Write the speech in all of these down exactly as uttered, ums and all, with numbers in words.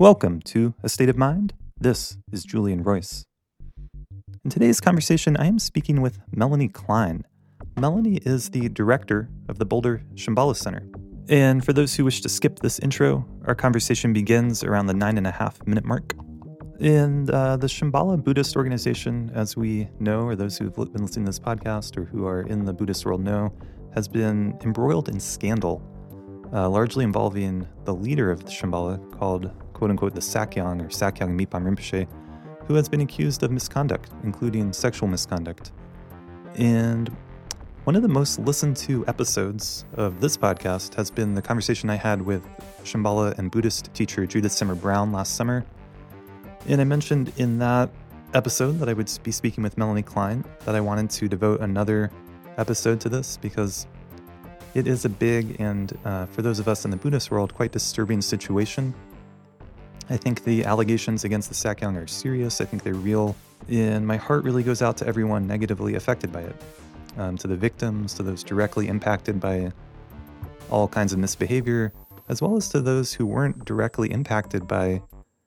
Welcome to A State of Mind. This is Julian Royce. In today's conversation, I am speaking with Melanie Klein. Melanie is the director of the Boulder Shambhala Center. And for those who wish to skip this intro, our conversation begins around the nine and a half minute mark. And uh, the Shambhala Buddhist organization, as we know, or those who've been listening to this podcast or who are in the Buddhist world know, has been embroiled in scandal, uh, largely involving the leader of the Shambhala, called quote-unquote the Sakyong or Sakyong Mipam Rinpoche, who has been accused of misconduct, including sexual misconduct. And one of the most listened to episodes of this podcast has been the conversation I had with Shambhala and Buddhist teacher Judith Simmer Brown last summer. And I mentioned in that episode that I would be speaking with Melanie Klein, that I wanted to devote another episode to this because it is a big and, uh, for those of us in the Buddhist world, quite disturbing situation. I think the allegations against the Sakyong are serious. I think they're real. And my heart really goes out to everyone negatively affected by it, um, to the victims, to those directly impacted by all kinds of misbehavior, as well as to those who weren't directly impacted by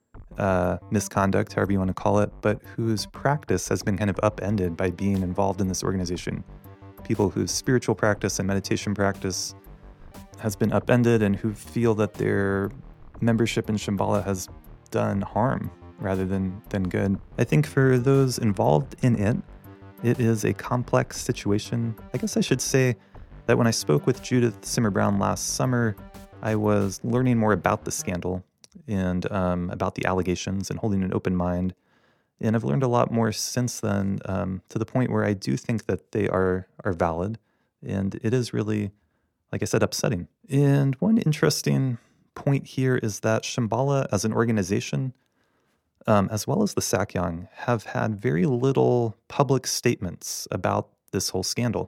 uh, misconduct, however you want to call it, but whose practice has been kind of upended by being involved in this organization. People whose spiritual practice and meditation practice has been upended and who feel that their membership in Shambhala has done harm rather than, than good. I think for those involved in it, it is a complex situation. I guess I should say that when I spoke with Judith Simmer Brown last summer, I was learning more about the scandal and um, about the allegations and holding an open mind. And I've learned a lot more since then, um, to the point where I do think that they are are valid. And it is really, like I said, upsetting. And one interesting point here is that Shambhala as an organization, um, as well as the Sakyong, have had very little public statements about this whole scandal.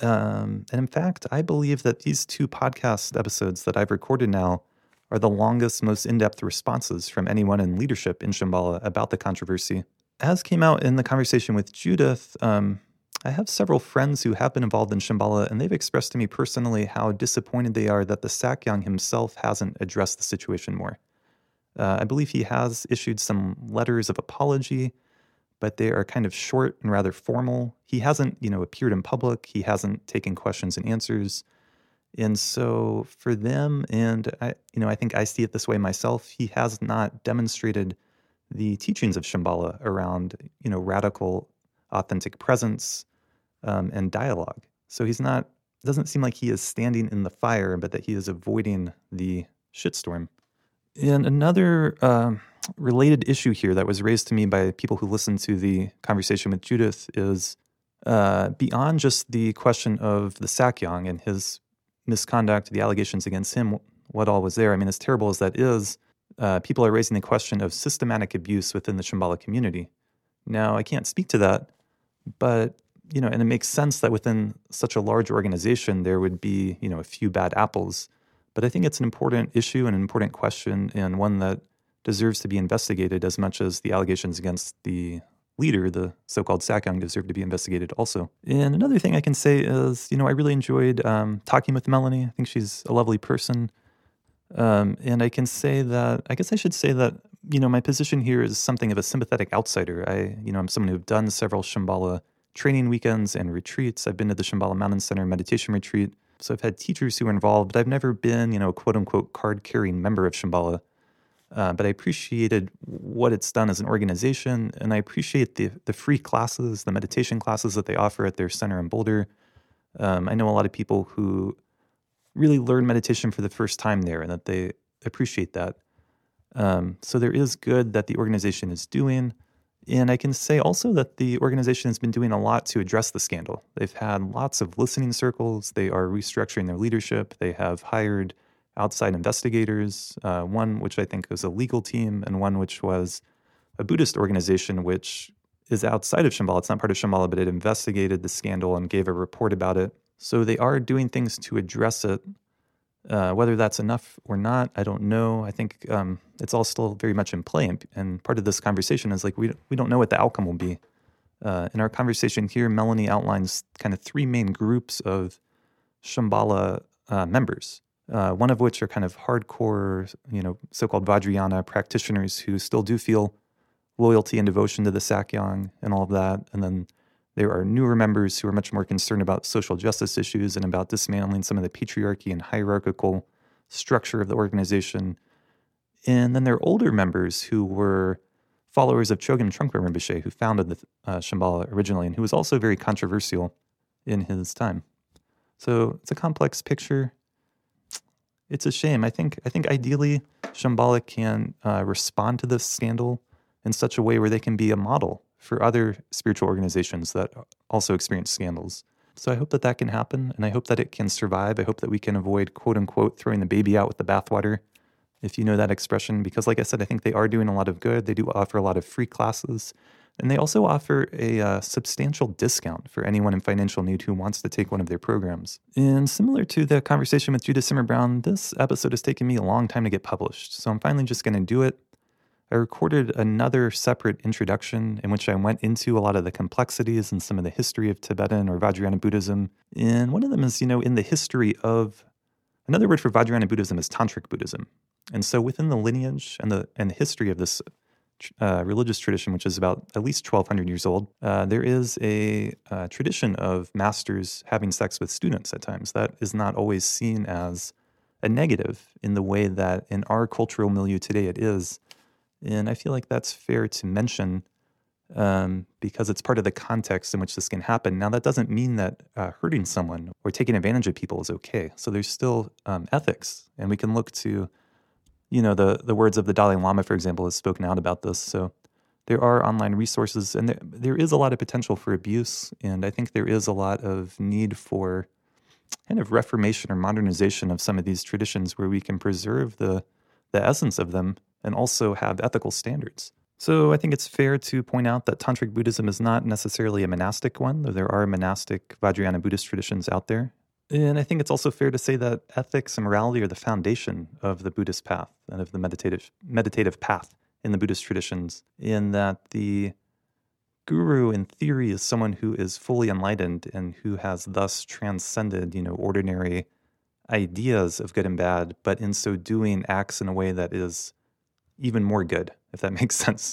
Um, and in fact, I believe that these two podcast episodes that I've recorded now are the longest, most in-depth responses from anyone in leadership in Shambhala about the controversy. As came out in the conversation with Judith, um, I have several friends who have been involved in Shambhala, and they've expressed to me personally how disappointed they are that the Sakyong himself hasn't addressed the situation more. Uh, I believe he has issued some letters of apology, but they are kind of short and rather formal. He hasn't, you know, appeared in public. He hasn't taken questions and answers. And so for them, and I, you know, I think I see it this way myself, he has not demonstrated the teachings of Shambhala around, you know, radical, authentic presence um, and dialogue. So he's not, doesn't seem like he is standing in the fire, but that he is avoiding the shitstorm. And another uh, related issue here that was raised to me by people who listened to the conversation with Judith is uh, beyond just the question of the Sakyong and his misconduct, the allegations against him, what all was there. I mean, as terrible as that is, uh, people are raising the question of systematic abuse within the Shambhala community. Now, I can't speak to that, but, you know, and it makes sense that within such a large organization, there would be, you know, a few bad apples. But I think it's an important issue and an important question, and one that deserves to be investigated as much as the allegations against the leader, the so-called Sakyong, deserve to be investigated also. And another thing I can say is, you know, I really enjoyed um, talking with Melanie. I think she's a lovely person. Um, and I can say that, I guess I should say that, you know, my position here is something of a sympathetic outsider. I, you know, I'm someone who've done several Shambhala training weekends and retreats. I've been to the Shambhala Mountain Center meditation retreat. So I've had teachers who are involved, but I've never been, you know, a quote-unquote card-carrying member of Shambhala. Uh, but I appreciated what it's done as an organization, and I appreciate the the free classes, the meditation classes that they offer at their center in Boulder. Um, I know a lot of people who really learn meditation for the first time there, and that they appreciate that. Um, so there is good that the organization is doing. And I can say also that the organization has been doing a lot to address the scandal. They've had lots of listening circles. They are restructuring their leadership. They have hired outside investigators, uh, one which I think was a legal team, and one which was a Buddhist organization, which is outside of Shambhala. It's not part of Shambhala, but it investigated the scandal and gave a report about it. So they are doing things to address it. Uh, whether that's enough or not, I don't know. I think um, it's all still very much in play. And, and part of this conversation is like, we, we don't know what the outcome will be. Uh, in our conversation here, Melanie outlines kind of three main groups of Shambhala uh, members. uh, one of which are kind of hardcore, you know, so-called Vajrayana practitioners who still do feel loyalty and devotion to the Sakyong and all of that. And then there are newer members who are much more concerned about social justice issues and about dismantling some of the patriarchy and hierarchical structure of the organization. And then there are older members who were followers of Chogyam Trungpa Rinpoche, who founded the uh, Shambhala originally, and who was also very controversial in his time. So it's a complex picture. It's a shame. I think I think ideally Shambhala can uh, respond to this scandal in such a way where they can be a model for other spiritual organizations that also experience scandals. So I hope that that can happen, and I hope that it can survive. I hope that we can avoid, quote unquote, throwing the baby out with the bathwater, if you know that expression, because like I said, I think they are doing a lot of good. They do offer a lot of free classes, and they also offer a uh, substantial discount for anyone in financial need who wants to take one of their programs. And similar to the conversation with Judith Simmer Brown, this episode has taken me a long time to get published, so I'm finally just going to do it. I recorded another separate introduction in which I went into a lot of the complexities and some of the history of Tibetan or Vajrayana Buddhism. And one of them is, you know, in the history of, another word for Vajrayana Buddhism is Tantric Buddhism. And so within the lineage and the and the history of this uh, religious tradition, which is about at least twelve hundred years old, uh, there is a uh, tradition of masters having sex with students at times. That is not always seen as a negative in the way that in our cultural milieu today it is. And I feel like that's fair to mention um, because it's part of the context in which this can happen. Now, that doesn't mean that uh, hurting someone or taking advantage of people is okay. So there's still um, ethics, and we can look to, you know, the, the words of the Dalai Lama, for example, has spoken out about this. So there are online resources, and there, there is a lot of potential for abuse, and I think there is a lot of need for kind of reformation or modernization of some of these traditions where we can preserve the the essence of them and also have ethical standards. So I think it's fair to point out that Tantric Buddhism is not necessarily a monastic one, though there are monastic Vajrayana Buddhist traditions out there. And I think it's also fair to say that ethics and morality are the foundation of the Buddhist path and of the meditative meditative path in the Buddhist traditions, in that the guru, in theory, is someone who is fully enlightened and who has thus transcended, you know, ordinary ideas of good and bad, but in so doing acts in a way that is even more good, if that makes sense.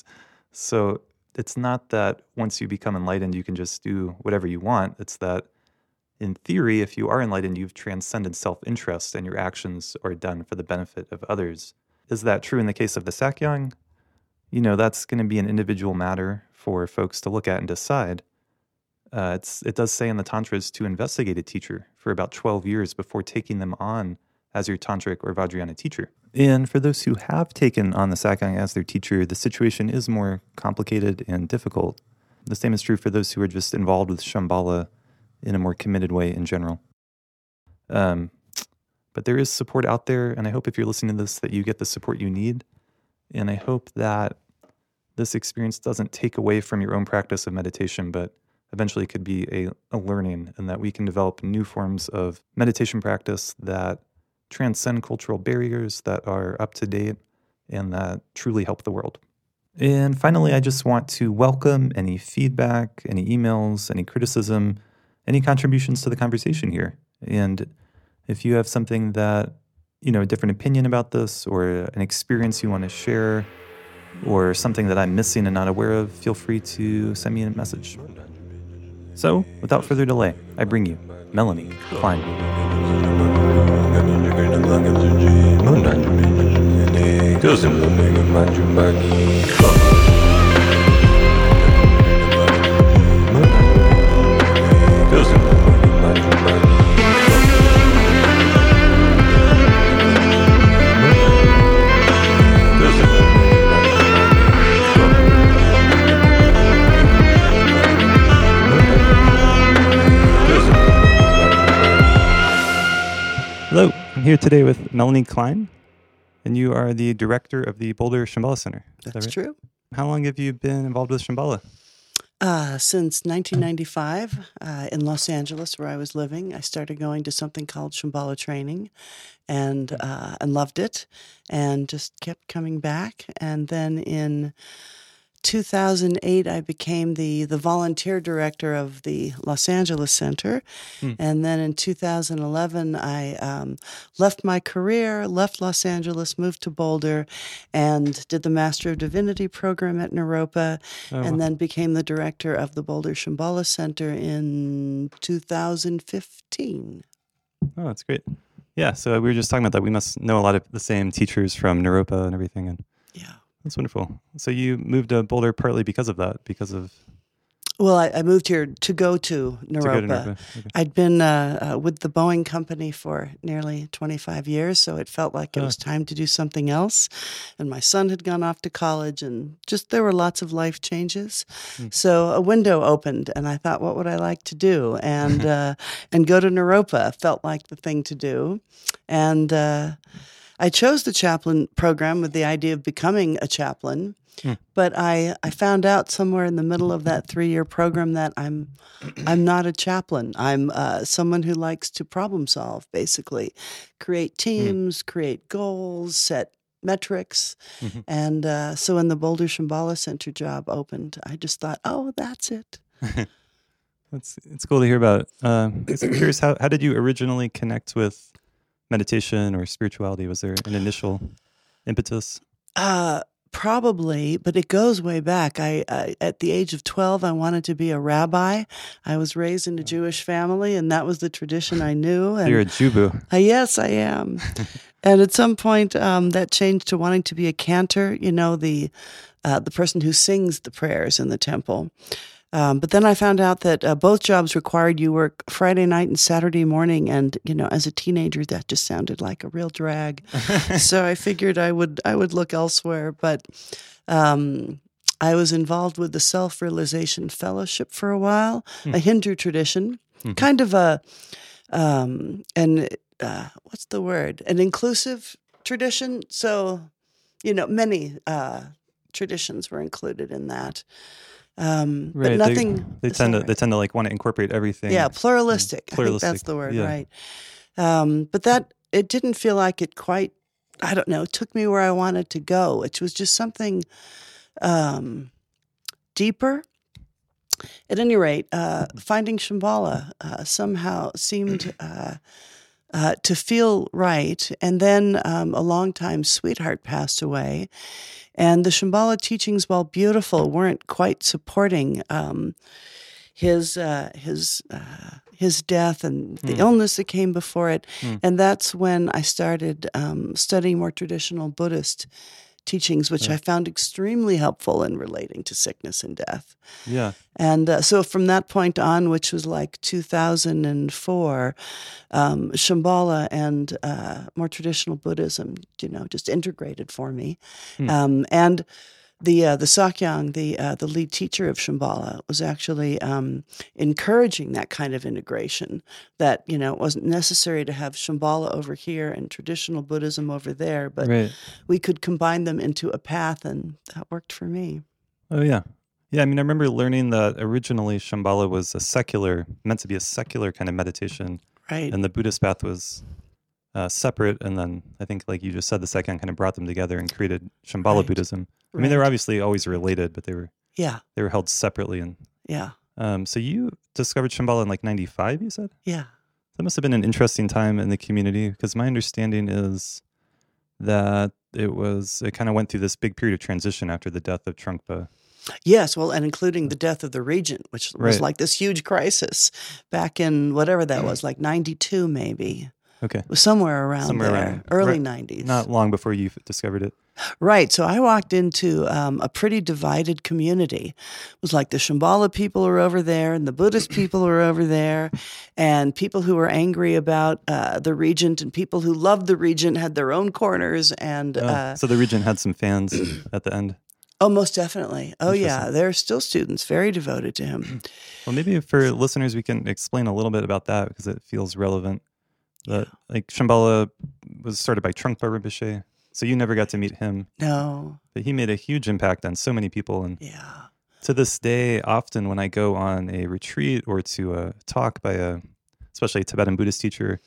So it's not that once you become enlightened, you can just do whatever you want. It's that in theory, if you are enlightened, you've transcended self-interest and your actions are done for the benefit of others. Is that true in the case of the Sakyong? You know, that's going to be an individual matter for folks to look at and decide. Uh, it's, it does say in the Tantras to investigate a teacher for about twelve years before taking them on as your Tantric or Vajrayana teacher. And for those who have taken on the Sakyong as their teacher, the situation is more complicated and difficult. The same is true for those who are just involved with Shambhala in a more committed way in general. Um, but there is support out there, and I hope if you're listening to this that you get the support you need. And I hope that this experience doesn't take away from your own practice of meditation, but eventually could be a, a learning, and that we can develop new forms of meditation practice that transcend cultural barriers, that are up to date, and that truly help the world. And finally, I just want to welcome any feedback, any emails, any criticism, any contributions to the conversation here. And if you have something that, you know, a different opinion about this, or an experience you want to share, or something that I'm missing and not aware of, feel free to send me a message. So, without further delay, I bring you Melanie Klein. Hello, I'm here today with Melanie Klein, and you are the director of the Boulder Shambhala Center. Is That's that right? true. How long have you been involved with Shambhala? Uh, since nineteen ninety-five, uh, in Los Angeles, where I was living, I started going to something called Shambhala training, and uh, and loved it, and just kept coming back. And then in two thousand eight, I became the, the volunteer director of the Los Angeles Center. Hmm. And then in two thousand eleven, I um, left my career, left Los Angeles, moved to Boulder, and did the Master of Divinity program at Naropa, oh, and wow. then became the director of the Boulder Shambhala Center in two thousand fifteen. Oh, that's great. Yeah, so we were just talking about that. We must know a lot of the same teachers from Naropa and everything. And yeah. That's wonderful. So you moved to Boulder partly because of that, because of... Well, I, I moved here to go to Naropa. To go to Naropa. Okay. I'd been uh, uh, with the Boeing company for nearly twenty-five years, so it felt like it oh. was time to do something else. And my son had gone off to college, and just there were lots of life changes. Hmm. So a window opened, and I thought, what would I like to do? And uh, and go to Naropa felt like the thing to do. And uh, I chose the chaplain program with the idea of becoming a chaplain. Hmm. But I, I found out somewhere in the middle of that three-year program that I'm I'm not a chaplain. I'm uh, someone who likes to problem solve, basically, create teams, hmm. create goals, set metrics. Mm-hmm. And uh, so when the Boulder Shambhala Center job opened, I just thought, oh, that's it. That's it's cool to hear about. Uh, I'm curious, how, how did you originally connect with meditation or spirituality? Was there an initial impetus? Uh Probably, but it goes way back. I, I at the age of twelve, I wanted to be a rabbi. I was raised in a Jewish family, and that was the tradition I knew. And you're a Jubu. Uh, yes, I am. And at some point, um, that changed to wanting to be a cantor. You know, the uh, the person who sings the prayers in the temple. Um, but then I found out that uh, both jobs required you work Friday night and Saturday morning, and you know, as a teenager, that just sounded like a real drag. So I figured I would I would look elsewhere. But um, I was involved with the Self-Realization Fellowship for a while, mm. a Hindu tradition, mm-hmm. kind of a um, an uh, what's the word? An inclusive tradition. So you know, many uh, traditions were included in that. Um, right. But nothing. They, they tend to they tend to like want to incorporate everything. Yeah, pluralistic. pluralistic. I think that's the word, yeah. right? Um, but that it didn't feel like it quite. I don't know. It took me where I wanted to go, which was just something um, deeper. At any rate, uh, finding Shambhala uh, somehow seemed uh, uh, to feel right, and then um, a longtime sweetheart passed away. And the Shambhala teachings, while beautiful, weren't quite supporting um, his uh, his uh, his death and the mm. illness that came before it. Mm. And that's when I started um, studying more traditional Buddhist teachings, which yeah. I found extremely helpful in relating to sickness and death. Yeah. And uh, so from that point on, which was like two thousand four, um, Shambhala and uh, more traditional Buddhism, you know, just integrated for me. Hmm. Um, and the uh, the Sakyong, the uh, the lead teacher of Shambhala, was actually um, encouraging that kind of integration. That you know it wasn't necessary to have Shambhala over here and traditional Buddhism over there, but right. we could combine them into a path, and that worked for me. Oh yeah, yeah. I mean, I remember learning that originally Shambhala was a secular, meant to be a secular kind of meditation, right? And the Buddhist path was uh, separate. And then I think, like you just said, the Sakyong kind of brought them together and created Shambhala right. Buddhism. I mean, they were obviously always related, but they were yeah they were held separately. And yeah. Um, so you discovered Shambhala in like ninety-five, you said? Yeah. That must have been an interesting time in the community, because my understanding is that it was it kind of went through this big period of transition after the death of Trungpa. Yes, well, and including the death of the regent, which was right. like this huge crisis back in whatever that was, like ninety-two maybe. Okay. It was somewhere around somewhere there, around. early right. nineties. Not long before you discovered it. Right. So I walked into um, a pretty divided community. It was like the Shambhala people were over there and the Buddhist people were over there, and people who were angry about uh, the regent and people who loved the regent had their own corners. And oh, uh, so the regent had some fans at the end. Oh, most definitely. Oh, yeah. There are still students very devoted to him. Well, maybe for listeners, we can explain a little bit about that because it feels relevant. That, like, Shambhala was started by Trungpa Rinpoche. So you never got to meet him. No. But he made a huge impact on so many people. And yeah. to this day, often when I go on a retreat or to a talk by a, especially a Tibetan Buddhist teacher,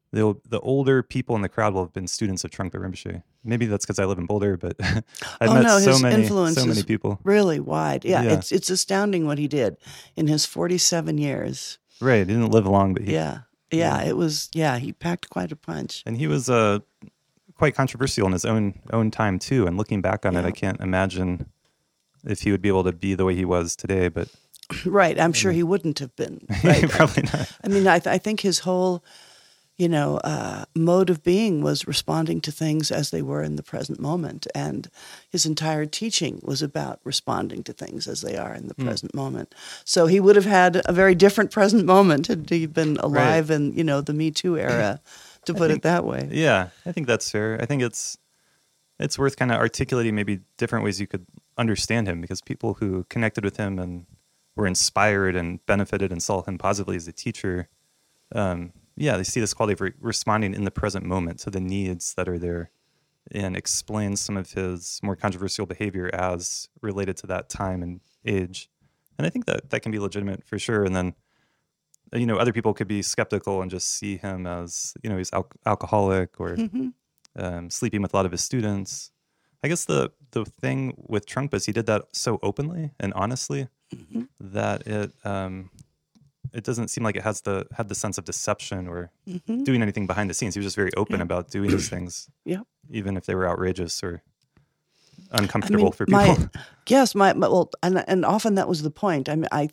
the the older people in the crowd will have been students of Trungpa Rinpoche. Maybe that's because I live in Boulder, but I've oh, met no, so his many influence so many is people. Really wide. Yeah, Yeah. it's it's astounding what he did in his forty-seven years. Right, he didn't live long, but he, yeah, yeah, yeah, it was. Yeah, he packed quite a punch, and he was uh, quite controversial in his own own time too. And looking back on yeah. it, I can't imagine if he would be able to be the way he was today. But right, I'm sure he wouldn't have been. Right? Probably not. I mean, I, th- I think his whole, you know, uh, mode of being was responding to things as they were in the present moment, and his entire teaching was about responding to things as they are in the mm. present moment. So he would have had a very different present moment had he been alive right. in, you know, the Me Too era, to put think, it that way. Yeah, I think that's fair. I think it's it's worth kind of articulating maybe different ways you could understand him, because people who connected with him and were inspired and benefited and saw him positively as a teacher, um, yeah, they see this quality of re- responding in the present moment to the needs that are there, and explains some of his more controversial behavior as related to that time and age. And I think that that can be legitimate for sure. And then, you know, other people could be skeptical and just see him as, you know, he's al- alcoholic or mm-hmm. um, sleeping with a lot of his students. I guess the the thing with Trungpa is he did that so openly and honestly mm-hmm. that it um, it doesn't seem like it has the had the sense of deception or mm-hmm. doing anything behind the scenes. He was just very open yeah. about doing these things, yeah. even if they were outrageous or uncomfortable I mean, for people. My, yes, my, my well, and and often that was the point. I mean, I.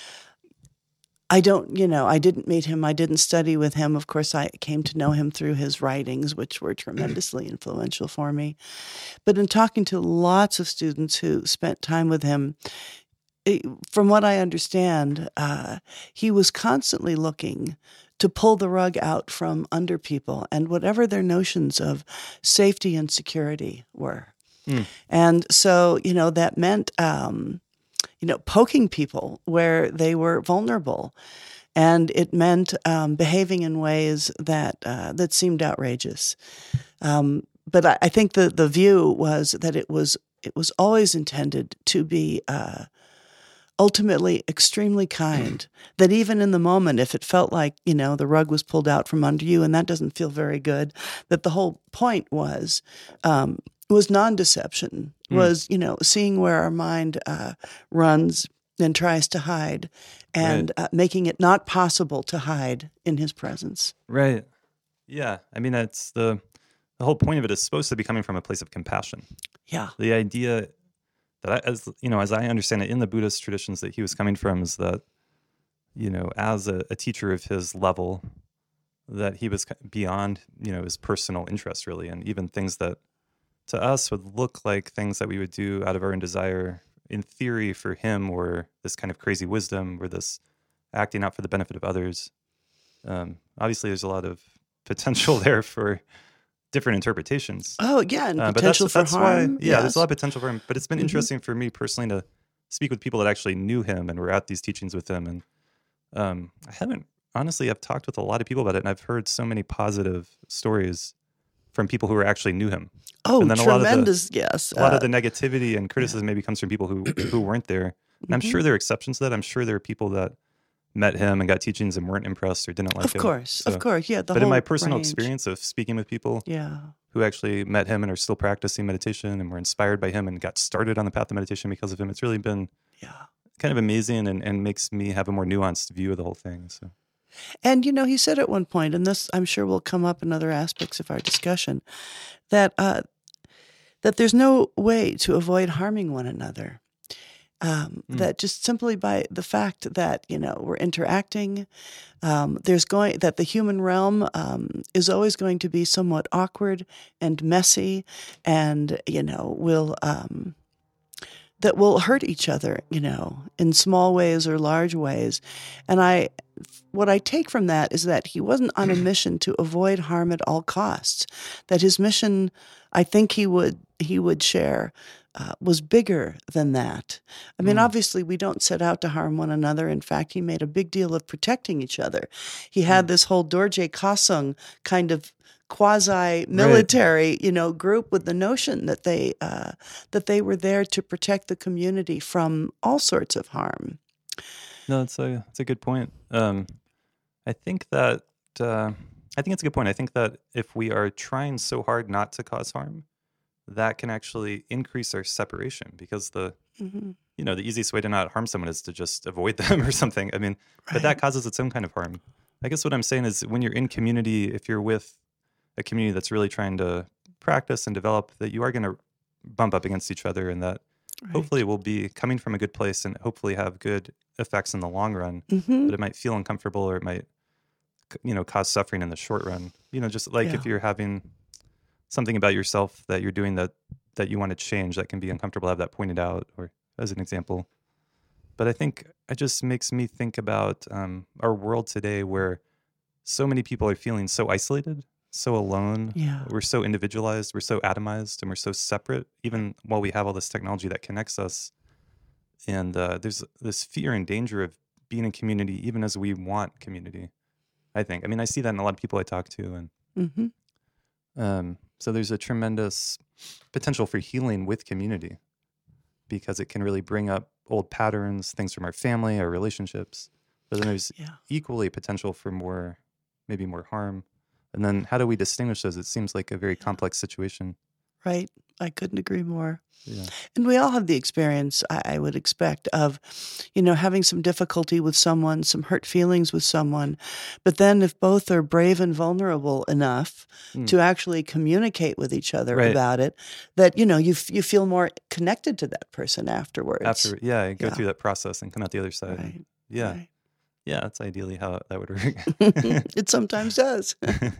I don't, you know, I didn't meet him. I didn't study with him. Of course, I came to know him through his writings, which were tremendously influential for me. But in talking to lots of students who spent time with him, it, from what I understand, uh, he was constantly looking to pull the rug out from under people and whatever their notions of safety and security were. Mm. And so, you know, that meant... Um, you know, poking people where they were vulnerable. And it meant um, behaving in ways that uh, that seemed outrageous. Um, but I, I think the, the view was that it was it was always intended to be uh, ultimately extremely kind. That even in the moment, if it felt like, you know, the rug was pulled out from under you and that doesn't feel very good, that the whole point was... Um, was non-deception, mm. was, you know, seeing where our mind uh, runs and tries to hide and right. uh, making it not possible to hide in his presence. Right. Yeah. I mean, that's the, the whole point of it is supposed to be coming from a place of compassion. Yeah. The idea that, I, as you know, as I understand it in the Buddhist traditions that he was coming from is that, you know, as a, a teacher of his level, that he was beyond, you know, his personal interest really, and even things that to us would look like things that we would do out of our own desire, in theory for him, or this kind of crazy wisdom, or this acting out for the benefit of others. Um, obviously, there's a lot of potential there for different interpretations. Oh, yeah, and uh, potential that's, for that's harm. Why, yeah, yes. there's a lot of potential for him. But it's been mm-hmm. interesting for me personally to speak with people that actually knew him and were at these teachings with him. And um, I haven't, honestly, I've talked with a lot of people about it, and I've heard so many positive stories from people who actually knew him. Oh, and then tremendous, a lot of the, yes. A lot uh, of the negativity and criticism yeah. maybe comes from people who, who weren't there. And I'm mm-hmm. sure there are exceptions to that. I'm sure there are people that met him and got teachings and weren't impressed or didn't like of him. Of course, so, of course, yeah. The but whole in my personal range. experience of speaking with people yeah. who actually met him and are still practicing meditation and were inspired by him and got started on the path of meditation because of him, it's really been yeah. kind of amazing and, and makes me have a more nuanced view of the whole thing. So. And, you know, he said at one point, and this I'm sure will come up in other aspects of our discussion, that uh, that there's no way to avoid harming one another. Um, mm. That just simply by the fact that, you know, we're interacting, um, there's going that the human realm um, is always going to be somewhat awkward and messy, and, you know, will um, that will hurt each other, you know, in small ways or large ways. And I, what I take from that is that he wasn't on a mission to avoid harm at all costs. That his mission, I think he would he would share, uh, was bigger than that. I mean, mm. obviously, we don't set out to harm one another. In fact, he made a big deal of protecting each other. He had mm. this whole Dorje Kosung kind of quasi-military, right. you know, group with the notion that they uh, that they were there to protect the community from all sorts of harm. No, that's a that's a good point. Um, I think that uh, I think it's a good point. I think that if we are trying so hard not to cause harm, that can actually increase our separation, because the mm-hmm. you know the easiest way to not harm someone is to just avoid them or something. I mean, right. but that causes its own kind of harm. I guess what I'm saying is, when you're in community, if you're with a community that's really trying to practice and develop, that you are going to bump up against each other, and that right. hopefully it will be coming from a good place and hopefully have good effects in the long run. Mm-hmm. But it might feel uncomfortable, or it might, you know, cause suffering in the short run. You know, just like yeah. if you're having something about yourself that you're doing that that you want to change, that can be uncomfortable to have that pointed out, or as an example. But I think it just makes me think about um, our world today, where so many people are feeling so isolated, so alone. Yeah. We're so individualized, we're so atomized, and we're so separate, even while we have all this technology that connects us. And uh, there's this fear and danger of being in community, even as we want community, I think. I mean, I see that in a lot of people I talk to. And mm-hmm. um, so there's a tremendous potential for healing with community, because it can really bring up old patterns, things from our family, our relationships. But then there's yeah. equally potential for more, maybe more harm. And then how do we distinguish those? It seems like a very complex situation. Right. I couldn't agree more. Yeah. And we all have the experience, I, I would expect, of, you know, having some difficulty with someone, some hurt feelings with someone. But then if both are brave and vulnerable enough mm. to actually communicate with each other right. about it, that, you know, you f- you feel more connected to that person afterwards. After, yeah, go yeah. through that process and come out the other side. Right. Yeah. Right. Yeah, that's ideally how that would work. It sometimes does.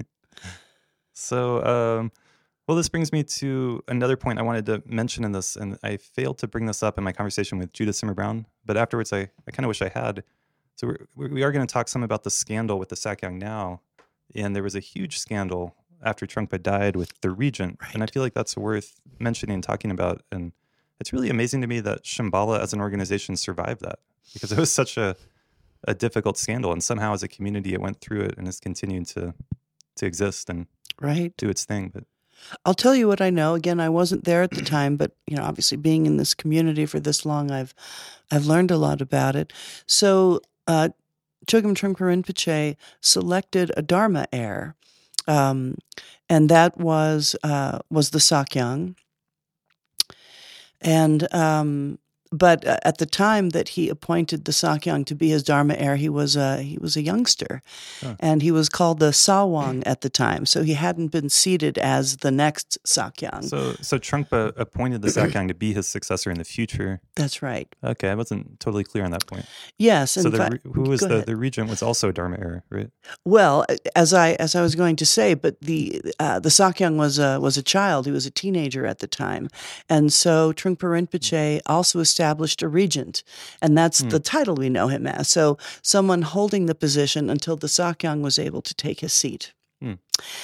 So, um, well, this brings me to another point I wanted to mention in this, and I failed to bring this up in my conversation with Judith Simmer Brown, but afterwards I, I kind of wish I had. So we're, we are going to talk some about the scandal with the Sakyong Now, and there was a huge scandal after Trungpa died with the regent, right. and I feel like that's worth mentioning and talking about. And it's really amazing to me that Shambhala as an organization survived that, because it was such a a difficult scandal, and somehow as a community it went through it and is continuing to to exist and right. do its thing. But I'll tell you what I know. Again, I wasn't there at the time, but you know, obviously being in this community for this long, I've I've learned a lot about it. So uh, Chogyam Trungpa Rinpoche selected a Dharma heir, um, and that was uh, was the Sakyong. And um, But at the time that he appointed the Sakyong to be his Dharma heir, he was a he was a youngster, huh. and he was called the Sawang at the time. So he hadn't been seated as the next Sakyong. So, so Trungpa appointed the Sakyong to be his successor in the future. That's right. Okay, I wasn't totally clear on that point. Yes, so the, fact, who was the, the regent was also a Dharma heir, right? Well, as I as I was going to say, but the uh, the Sakyong was a was a child. He was a teenager at the time, and so Trungpa Rinpoche also established established a regent, and that's mm. the title we know him as. So someone holding the position until the Sakyong was able to take his seat. Mm.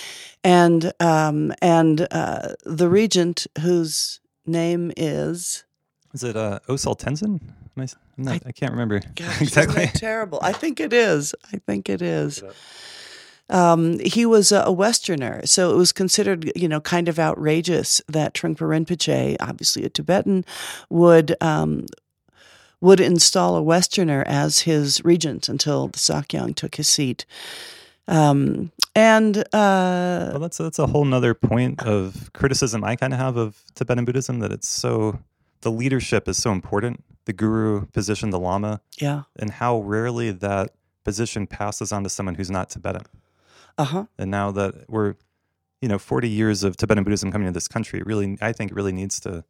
And um, and uh, the regent, whose name is... Is it uh, Osal Tenzin? Am I, I'm not, I, I can't remember gosh, exactly. Isn't that terrible? I think it is. I think it is. Um, he was a, a Westerner, so it was considered, you know, kind of outrageous that Trungpa Rinpoche, obviously a Tibetan, would um, would install a Westerner as his regent until the Sakyong took his seat. Um, and uh, well, that's that's a whole nother point of criticism I kind of have of Tibetan Buddhism, that it's so the leadership is so important. The guru position, the lama, yeah, and how rarely that position passes on to someone who's not Tibetan. Uh-huh. And now that we're, you know, forty years of Tibetan Buddhism coming to this country, it really, I think it really needs to,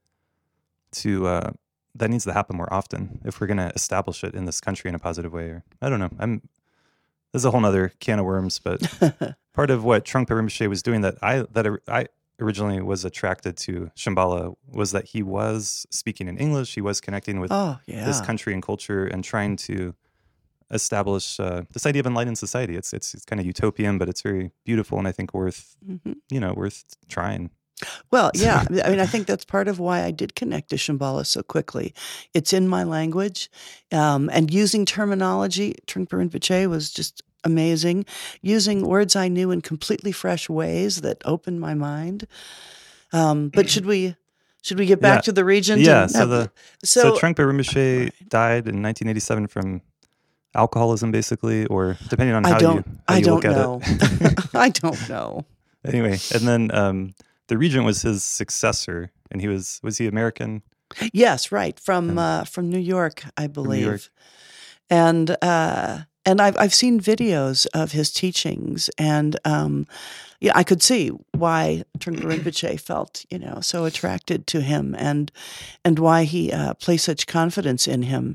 to uh, that needs to happen more often if we're going to establish it in this country in a positive way. Or I don't know. I'm, this is a whole nother can of worms, but part of what Trungpa Rinpoche was doing that I, that I originally was attracted to Shambhala was that he was speaking in English. He was connecting with oh, yeah. this country and culture and trying to establish uh, this idea of enlightened society. It's, it's it's kind of utopian, but it's very beautiful, and I think worth mm-hmm. you know worth trying. Well, yeah, I mean, I think that's part of why I did connect to Shambhala so quickly. It's in my language, um, and using terminology, Trungpa Rinpoche was just amazing. Using words I knew in completely fresh ways that opened my mind. Um, but should we? Should we get back yeah. to the regent? Yeah. And, so the so, so Trungpa Rinpoche right. died in nineteen eighty-seven from alcoholism, basically, or depending on how I don't, you how I you don't look know. at it. I don't know. Anyway, and then um, the regent was his successor, and he was was he American? Yes, right from And- uh, from New York, I From New York. believe, and uh, and I've I've seen videos of his teachings, and um, yeah, I could see why Trungpa Rinpoche felt you know so attracted to him, and and why he uh, placed such confidence in him.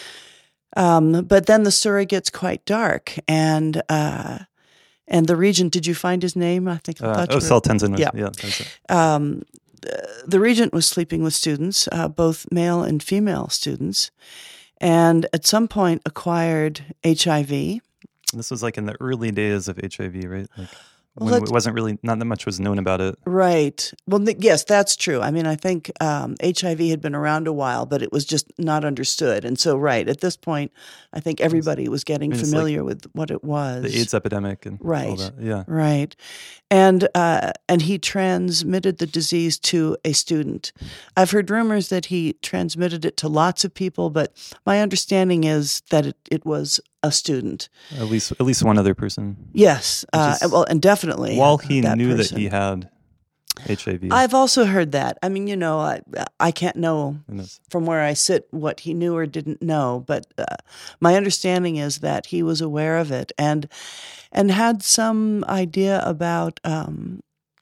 Um, but then the story gets quite dark, and uh, and the regent. Did you find his name? I think I Uh, thought oh, you were- Saul Tenzin was, Yeah. yeah. that's it. um, the regent was sleeping with students, uh, both male and female students, and at some point acquired H I V. This was like in the early days of H I V, right? Like Well, when let's- it wasn't really, not that much was known about it. Right. Well, th- yes, that's true. I mean, I think um, H I V had been around a while, but it was just not understood. And so, right, at this point, I think everybody was getting I mean, it's like familiar with what it was. The AIDS epidemic and all Right. that. Yeah. Right. And uh, and he transmitted the disease to a student. I've heard rumors that he transmitted it to lots of people, but my understanding is that it, it was a student. At least at least one other person. Yes. Uh, is- well, and definitely. While he that knew person. that he had H I V. I've also heard that. I mean, you know, I I can't know in this. from where I sit what he knew or didn't know, but uh, my understanding is that he was aware of it and and had some idea about um,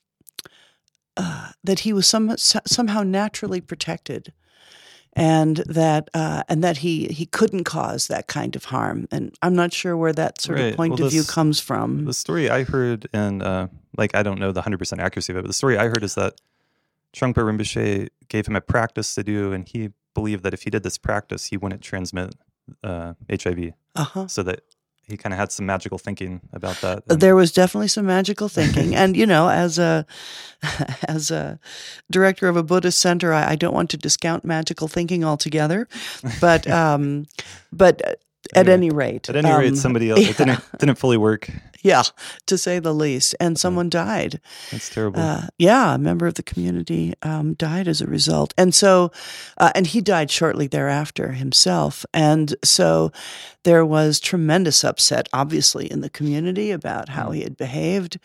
uh, that he was some somehow naturally protected, and that uh, and that he he couldn't cause that kind of harm. And I'm not sure where that sort Right. of point Well, of view this- comes from. The story I heard, and uh, like I don't know the one hundred percent accuracy of it, but the story I heard is that Trungpa Rinpoche gave him a practice to do, and he believed that if he did this practice, he wouldn't transmit uh, H I V. Uh huh. So that he kind of had some magical thinking about that. And- There was definitely some magical thinking, and you know, as a as a director of a Buddhist center, I, I don't want to discount magical thinking altogether, but um, but at Anyway, any rate, At any rate, um, somebody else it didn't didn't fully work. yeah, to say the least, and someone died. That's terrible. Uh, yeah, a member of the community um, died as a result, and so, uh, and he died shortly thereafter himself, and so there was tremendous upset, obviously, in the community about how he had behaved,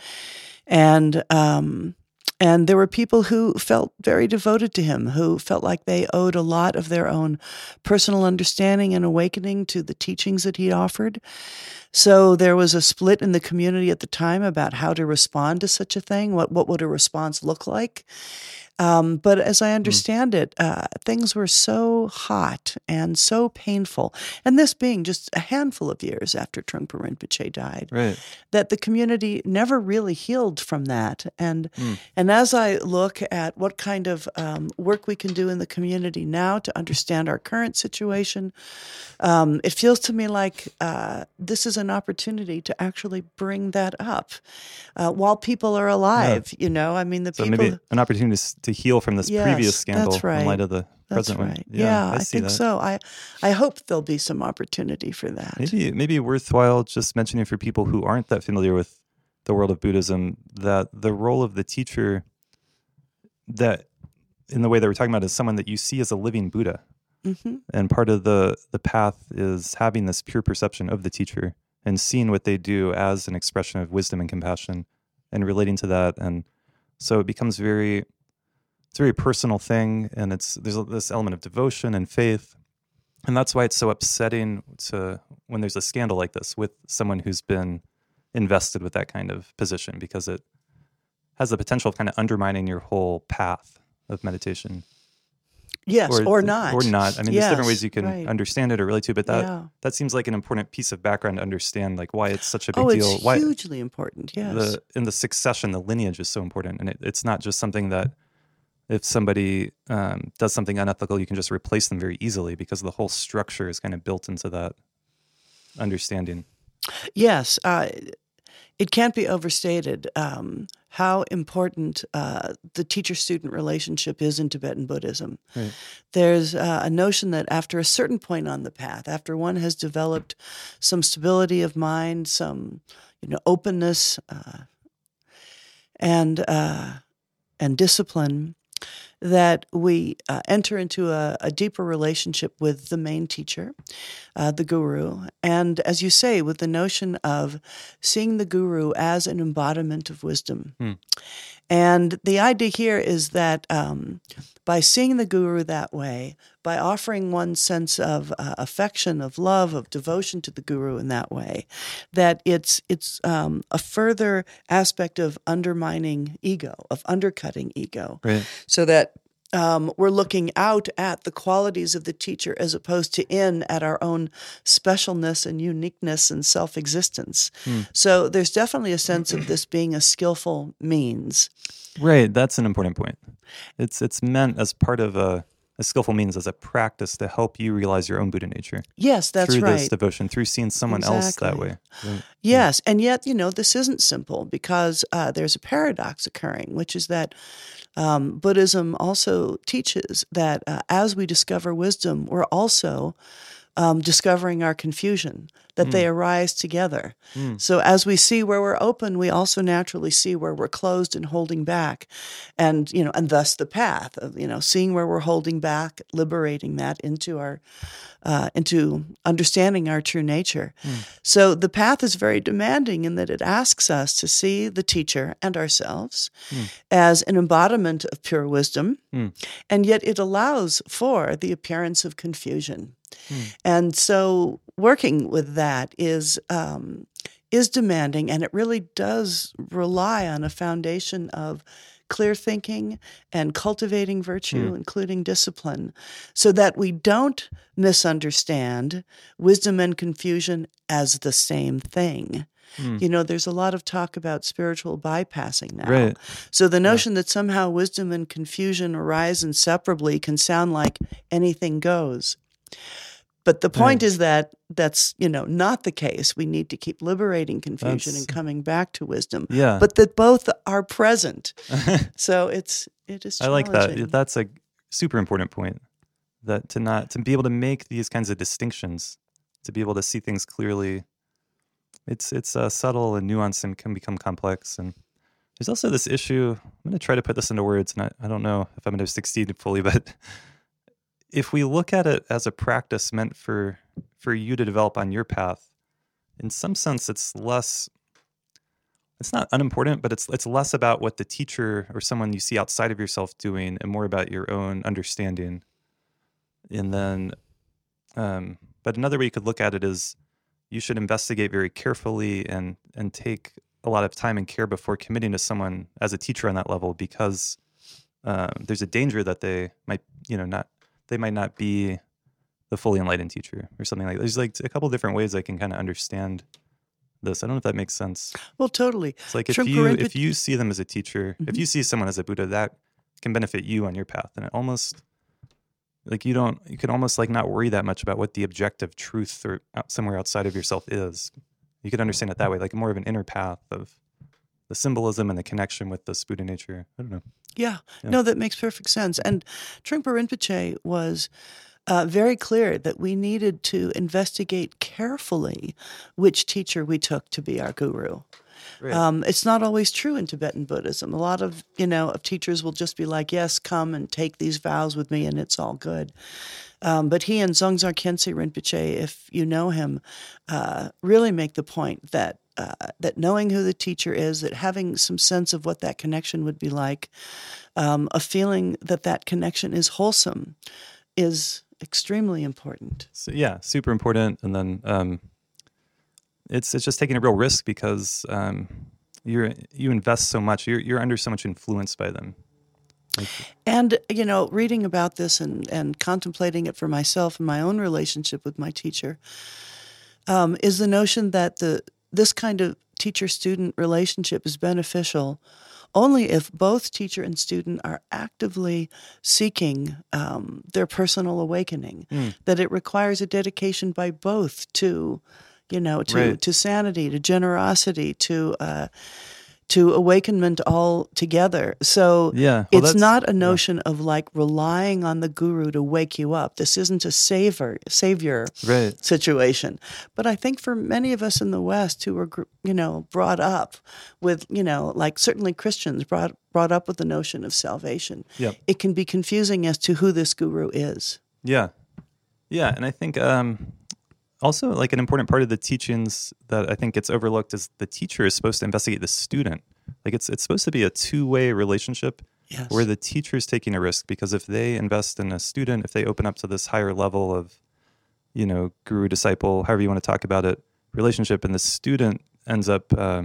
and um, and there were people who felt very devoted to him, who felt like they owed a lot of their own personal understanding and awakening to the teachings that he offered. So there was a split in the community at the time about how to respond to such a thing. What what would a response look like? Um, but as I understand it, uh, things were so hot and so painful, and this being just a handful of years after Trungpa Rinpoche died, right. that the community never really healed from that. And Mm. and as I look at what kind of um, work we can do in the community now to understand our current situation, um, it feels to me like uh, this is an opportunity to actually bring that up uh, while people are alive. You know, I mean, the So people. maybe an opportunity to, s- to heal from this Yes, previous scandal that's right. in light of the That's present right. one. Yeah, I, see think that. so. I I hope there'll be some opportunity for that. Maybe maybe worthwhile just mentioning for people who aren't that familiar with the world of Buddhism that the role of the teacher, that in the way that we're talking about, is someone that you see as a living Buddha. hmm And part of the the path is having this pure perception of the teacher and seeing what they do as an expression of wisdom and compassion and relating to that. And so it becomes very, it's a very personal thing. And it's, there's a- this element of devotion and faith. And that's why it's so upsetting to, when there's a scandal like this with someone who's been invested with that kind of position, because it has the potential of kind of undermining your whole path of meditation. Yes, or, not. Or not. I mean, Yes, there's different ways you can right. understand it or relate to it, but that Yeah. that seems like an important piece of background to understand, like why it's such a big Oh, deal. it's Why hugely important. Yes. the in the succession, the lineage is so important, and it, it's not just something that if somebody um, does something unethical, you can just replace them very easily, because the whole structure is kind of built into that understanding. Yes, uh, it can't be overstated um, how important uh, the teacher-student relationship is in Tibetan Buddhism. Right. There's uh, a notion that after a certain point on the path, after one has developed some stability of mind, some you know openness, uh, and uh, and discipline, that we uh, enter into a, a deeper relationship with the main teacher, uh, the guru, and as you say, with the notion of seeing the guru as an embodiment of wisdom. Hmm. And the idea here is that um, by seeing the guru that way, by offering one sense of uh, affection, of love, of devotion to the guru in that way, that it's it's um, a further aspect of undermining ego, of undercutting ego, right. so that Um, we're looking out at the qualities of the teacher as opposed to in at our own specialness and uniqueness and self-existence. Hmm. So there's definitely a sense of this being a skillful means. Right, that's an important point. It's it's meant as part of a, a skillful means, as a practice to help you realize your own Buddha nature. Yes, that's through right. Through this devotion, through seeing someone exactly. else that way. Right. Yes, yeah. And yet, you know, this isn't simple because uh, there's a paradox occurring, which is that Um, Buddhism also teaches that uh, as we discover wisdom, we're also um, discovering our confusion, that mm. they arise together. Mm. So as we see where we're open, we also naturally see where we're closed and holding back. And, you know, and thus the path of, you know, seeing where we're holding back, liberating that into our, uh, into understanding our true nature. Mm. So the path is very demanding in that it asks us to see the teacher and ourselves mm. as an embodiment of pure wisdom. Mm. And yet it allows for the appearance of confusion. Hmm. And so working with that is um, is demanding, and it really does rely on a foundation of clear thinking and cultivating virtue, hmm. including discipline, so that we don't misunderstand wisdom and confusion as the same thing. Mm. You know, there's a lot of talk about spiritual bypassing now. Right. So the notion yeah. that somehow wisdom and confusion arise inseparably can sound like anything goes. But the point right. is that that's, you know, not the case. We need to keep liberating confusion that's, and coming back to wisdom. Yeah. But that both are present. So it's it is I like that. That's a super important point. That to not to be able to make these kinds of distinctions, to be able to see things clearly, it's it's uh, subtle and nuanced and can become complex. And there's also this issue. I'm going to try to put this into words, and I, I don't know if I'm going to succeed fully, but if we look at it as a practice meant for for you to develop on your path, in some sense, it's less. It's not unimportant, but it's it's less about what the teacher or someone you see outside of yourself doing, and more about your own understanding. And then, um, but another way you could look at it is, you should investigate very carefully and and take a lot of time and care before committing to someone as a teacher on that level, because um, there's a danger that they might, you know, not they might not be the fully enlightened teacher or something like that. There's like a couple different ways I can kind of understand this. I don't know if that makes sense. Well, totally. It's like if you if you see them as a teacher, mm-hmm. if you see someone as a Buddha, that can benefit you on your path, and it almost like you don't you can almost like not worry that much about what the objective truth or out, somewhere outside of yourself is. You could understand it that way, like more of an inner path of the symbolism and the connection with this Buddha nature. I don't know. Yeah, yeah. No, that makes perfect sense. And Trungpa Rinpoche was uh, very clear that we needed to investigate carefully which teacher we took to be our guru. Right. Um, it's not always true in Tibetan Buddhism. A lot of, you know, of teachers will just be like, yes, come and take these vows with me and it's all good. Um, but he and Dzongzar Khyentse Rinpoche, if you know him, uh, really make the point that uh, that knowing who the teacher is, that having some sense of what that connection would be like, um, a feeling that that connection is wholesome, is extremely important. So, yeah, super important. And then um, it's it's just taking a real risk because um, you're you invest so much. You're you're under so much influence by them. And, you know, reading about this and, and contemplating it for myself and my own relationship with my teacher um, is the notion that the this kind of teacher-student relationship is beneficial only if both teacher and student are actively seeking um, their personal awakening, mm. that it requires a dedication by both to, you know, to, right. to sanity, to generosity, to... Uh, to awakenment all together. So yeah. well, it's not a notion yeah. of like relying on the guru to wake you up. This isn't a savior, savior right. situation. But I think for many of us in the West who were, you know, brought up with, you know, like certainly Christians brought brought up with the notion of salvation, yep. it can be confusing as to who this guru is. Yeah. Yeah. And I think um, also like an important part of the teachings that I think gets overlooked is the teacher is supposed to investigate the student. Like it's it's supposed to be a two-way relationship yes. where the teacher is taking a risk, because if they invest in a student, if they open up to this higher level of, you know, guru disciple, however you want to talk about it, relationship, and the student ends up uh,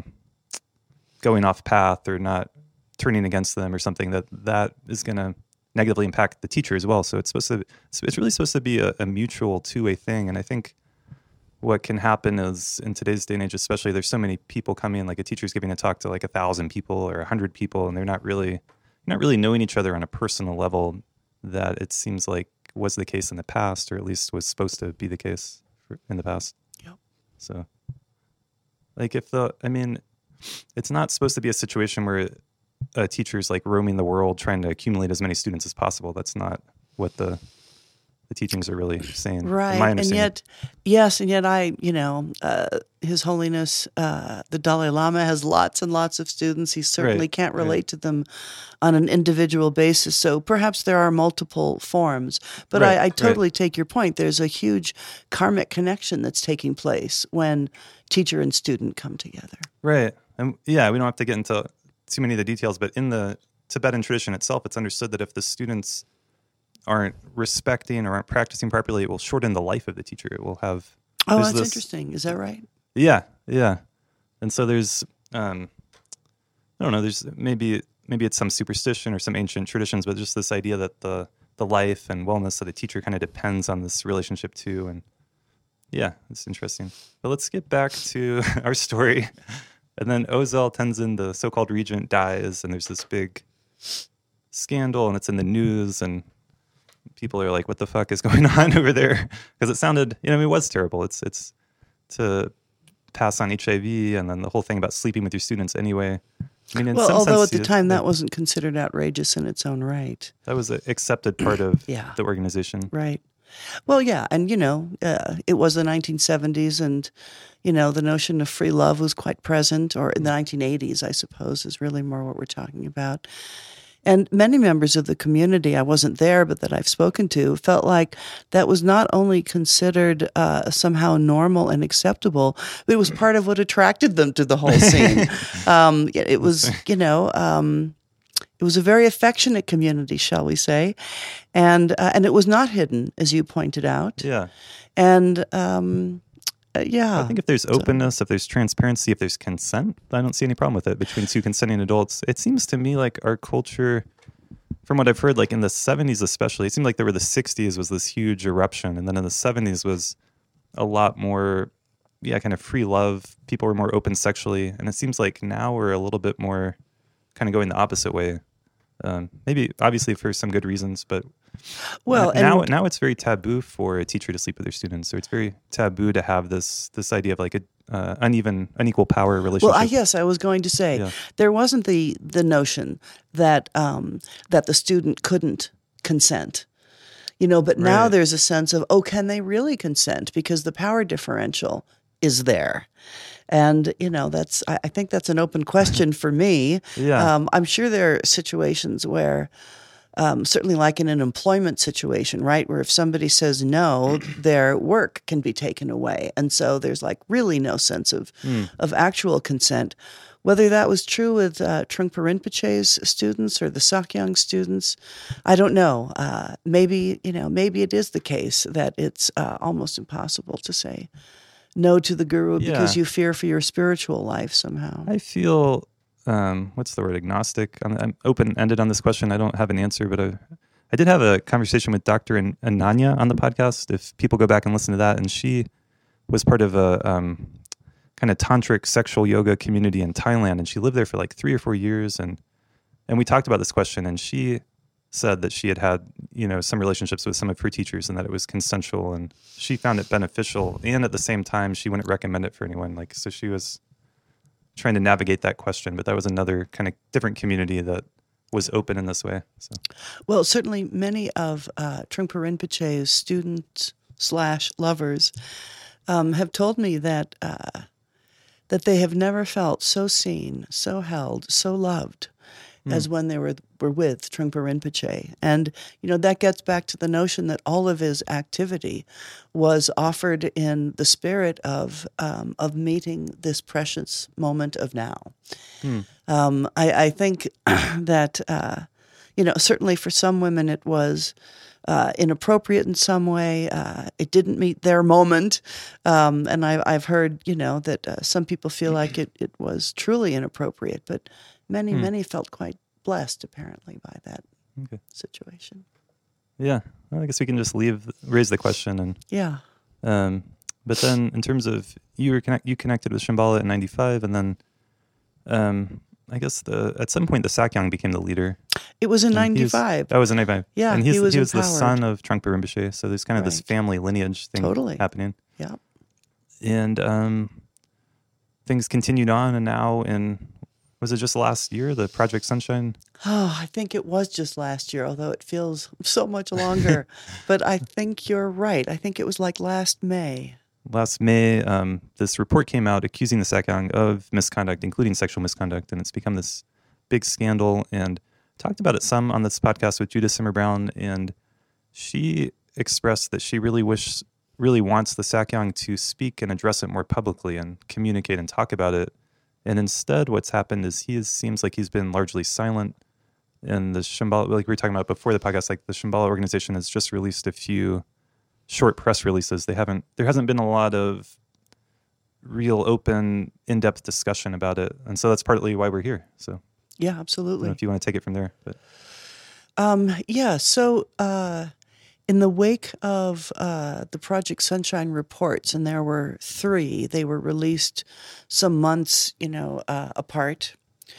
going off path or not turning against them or something, that that is going to negatively impact the teacher as well. So it's supposed to, it's really supposed to be a, a mutual two-way thing. And I think what can happen is in today's day and age, especially, there's so many people coming, like a teacher's giving a talk to like a thousand people or a hundred people, and they're not really, not really knowing each other on a personal level that it seems like was the case in the past, or at least was supposed to be the case for, in the past. Yep. So like if the, I mean, it's not supposed to be a situation where a teacher's like roaming the world trying to accumulate as many students as possible. That's not what the the teachings are really saying. Right. My and yet, yes, and yet I, you know, uh, His Holiness, uh, the Dalai Lama has lots and lots of students. He certainly right. can't relate right. to them on an individual basis. So perhaps there are multiple forms. But right. I, I totally right. take your point. There's a huge karmic connection that's taking place when teacher and student come together. Right. And yeah, we don't have to get into too many of the details, but in the Tibetan tradition itself, it's understood that if the students aren't respecting or aren't practicing properly, it will shorten the life of the teacher. It will have... Oh, that's this, interesting. Is that right? Yeah, yeah. And so there's, um, I don't know, there's maybe maybe it's some superstition or some ancient traditions, but just this idea that the, the life and wellness of the teacher kind of depends on this relationship too. And yeah, it's interesting. But let's get back to our story. And then Ozel Tenzin, the so-called regent, dies, and there's this big scandal, and it's in the news, and people are like, what the fuck is going on over there? Because it sounded, you know, I mean, it was terrible. It's it's to pass on H I V, and then the whole thing about sleeping with your students anyway. I mean, in well, some although sense, at the time it, that wasn't considered outrageous in its own right. That was an accepted part of yeah. the organization. Right. Well, yeah, and, you know, uh, it was the nineteen seventies, and, you know, the notion of free love was quite present, or in the nineteen eighties, I suppose, is really more what we're talking about. And many members of the community, I wasn't there, but that I've spoken to, felt like that was not only considered uh, somehow normal and acceptable, but it was part of what attracted them to the whole scene. um, it was, you know... Um, It was a very affectionate community, shall we say, and uh, and it was not hidden, as you pointed out. Yeah, and um, uh, yeah, I think if there's openness, so. if there's transparency, if there's consent, I don't see any problem with it between two consenting adults. It seems to me like our culture, from what I've heard, like in the seventies especially, it seemed like there were the sixties was this huge eruption, and then in the seventies was a lot more, yeah, kind of free love. People were more open sexually, and it seems like now we're a little bit more kind of going the opposite way. Um, maybe obviously for some good reasons, but well, now and now it's very taboo for a teacher to sleep with their students. So it's very taboo to have this this idea of like a uh, uneven, unequal power relationship. Well, I guess I was going to say yeah. there wasn't the the notion that um, that the student couldn't consent. You know, but now right. there's a sense of, oh, can they really consent? Because the power differential is there. And, you know, that's, I think that's an open question for me. Yeah. Um, I'm sure there are situations where, um, certainly like in an employment situation, right, where if somebody says no, their work can be taken away. And so there's like really no sense of, mm. of actual consent. Whether that was true with uh, Trungpa Rinpoche's students or the Sakyong students, I don't know. Uh, maybe, you know, maybe it is the case that it's uh, almost impossible to say no to the guru yeah. because you fear for your spiritual life somehow. I feel, um, what's the word, agnostic? I'm, I'm open-ended on this question. I don't have an answer, but I, I did have a conversation with Doctor Ananya on the podcast, if people go back and listen to that, and she was part of a um, kind of tantric sexual yoga community in Thailand, and she lived there for like three or four years, and and we talked about this question, and she said that she had had, you know, some relationships with some of her teachers and that it was consensual, and she found it beneficial, and at the same time she wouldn't recommend it for anyone. Like, so she was trying to navigate that question. But that was another kind of different community that was open in this way. So, well, certainly many of uh, Trungpa Rinpoche's students slash lovers um, have told me that uh, that they have never felt so seen, so held, so loved mm. as when they were were with Trungpa Rinpoche. And, you know, that gets back to the notion that all of his activity was offered in the spirit of um, of meeting this precious moment of now. Mm. Um, I, I think that, uh, you know, certainly for some women it was uh, inappropriate in some way. Uh, it didn't meet their moment. Um, and I, I've heard, you know, that uh, some people feel like it, it was truly inappropriate. But many, mm. many felt quite blessed, apparently, by that okay. situation. Yeah. Well, I guess we can just leave, raise the question. and Yeah. Um, but then in terms of, you were connect, you connected with Shambhala in ninety-five, and then um, I guess the at some point the Sakyong became the leader. It was in ninety-five. That was in ninety-five. Yeah, and he's, he was he was empowered. the son of Trungpa Rinpoche, so there's kind of right. this family lineage thing totally. happening. Yeah. And um, things continued on, and now in, was it just last year, the Project Sunshine? Oh, I think it was just last year, although it feels so much longer. But I think you're right. I think it was like last May. Last May, um, this report came out accusing the Sakyong of misconduct, including sexual misconduct, and it's become this big scandal. And talked about it some on this podcast with Judith Simmer Brown, and she expressed that she really wish, really wants the Sakyong to speak and address it more publicly and communicate and talk about it. And instead, what's happened is he is, seems like he's been largely silent. And the Shambhala, like we were talking about before the podcast, like the Shambhala organization has just released a few short press releases. They haven't, there hasn't been a lot of real open, in-depth discussion about it. And so that's partly why we're here. So yeah, absolutely. I don't know if you want to take it from there, but um, yeah. So uh, in the wake of uh, the Project Sunshine reports, and there were three, they were released some months, you know, uh, apart.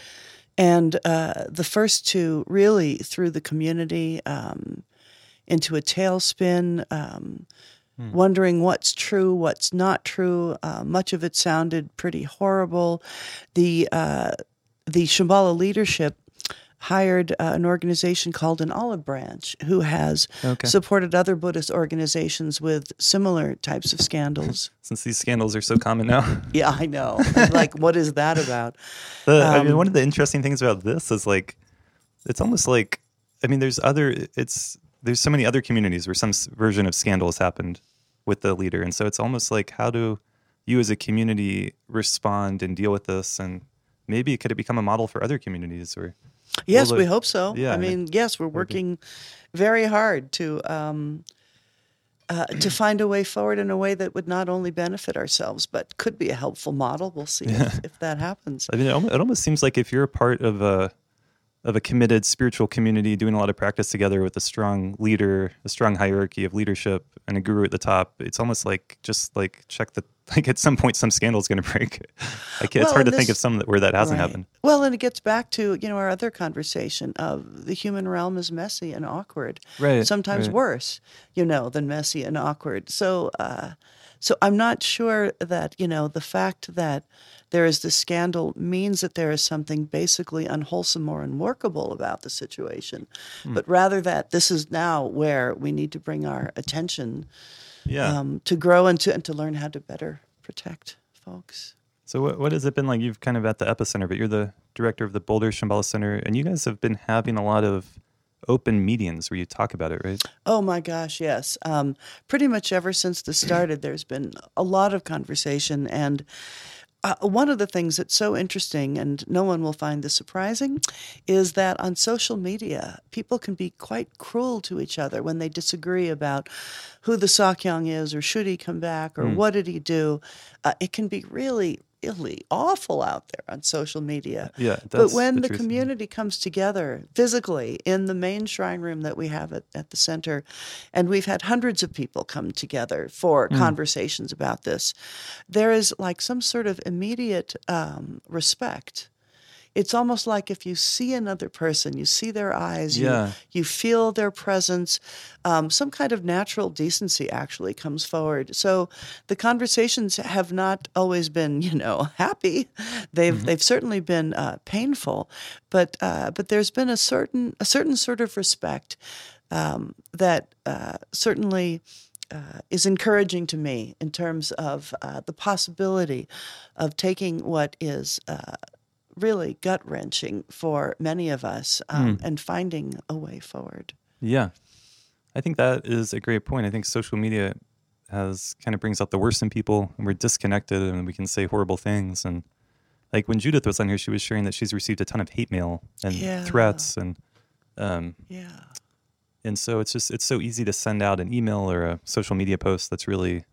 And uh, the first two really threw the community um, into a tailspin, um, hmm. wondering what's true, what's not true. Uh, much of it sounded pretty horrible. The uh, the Shambhala leadership hired uh, an organization called an Olive Branch, who has okay. supported other Buddhist organizations with similar types of scandals. Since these scandals are so common now. Yeah, I know. Like, what is that about? The, um, I mean, one of the interesting things about this is like, it's almost like, I mean, there's other, it's, there's so many other communities where some version of scandal has happened with the leader. And so it's almost like, how do you as a community respond and deal with this? And maybe could it become a model for other communities? Or yes, we hope so. Yeah, I mean, yes, we're working very hard to um, uh, to find a way forward in a way that would not only benefit ourselves, but could be a helpful model. We'll see yeah. if, if that happens. I mean, it almost, it almost seems like if you're a part of a of a committed spiritual community doing a lot of practice together with a strong leader, a strong hierarchy of leadership, and a guru at the top, it's almost like just like check the like at some point some scandal is going to break. Like, it's well, hard to this, think of some where that hasn't right. happened. Well, and it gets back to, you know, our other conversation of the human realm is messy and awkward. Right. Sometimes right. worse, you know, than messy and awkward. So, uh, so I'm not sure that, you know, the fact that there is this scandal means that there is something basically unwholesome or unworkable about the situation, mm. but rather that this is now where we need to bring our attention yeah. um, to grow and to, and to learn how to better protect folks. So what, what has it been like? You've kind of at the epicenter, but you're the director of the Boulder Shambhala Center, and you guys have been having a lot of open meetings where you talk about it, right? Oh my gosh, yes. Um, pretty much ever since this started, there's been a lot of conversation. And uh, one of the things that's so interesting, and no one will find this surprising, is that on social media, people can be quite cruel to each other when they disagree about who the Sakyong is, or should he come back, or mm. what did he do. Uh, it can be really really awful out there on social media. Yeah, but when the, the community comes together physically in the main shrine room that we have at, at the center, and we've had hundreds of people come together for mm. conversations about this, there is like some sort of immediate um, respect it's almost like if you see another person, you see their eyes, yeah. you, you feel their presence, um, some kind of natural decency actually comes forward. So the conversations have not always been, you know, happy. They've mm-hmm. they've certainly been uh, painful, but uh, but there's been a certain a certain sort of respect um, that uh, certainly. Uh, is encouraging to me in terms of uh, the possibility of taking what is uh, really gut-wrenching for many of us um, mm. and finding a way forward. Yeah. I think that is a great point. I think social media has kind of brings out the worst in people, and we're disconnected and we can say horrible things. And like when Judith was on here, she was sharing that she's received a ton of hate mail and yeah. threats and um, yeah. And so it's just, it's so easy to send out an email or a social media post that's really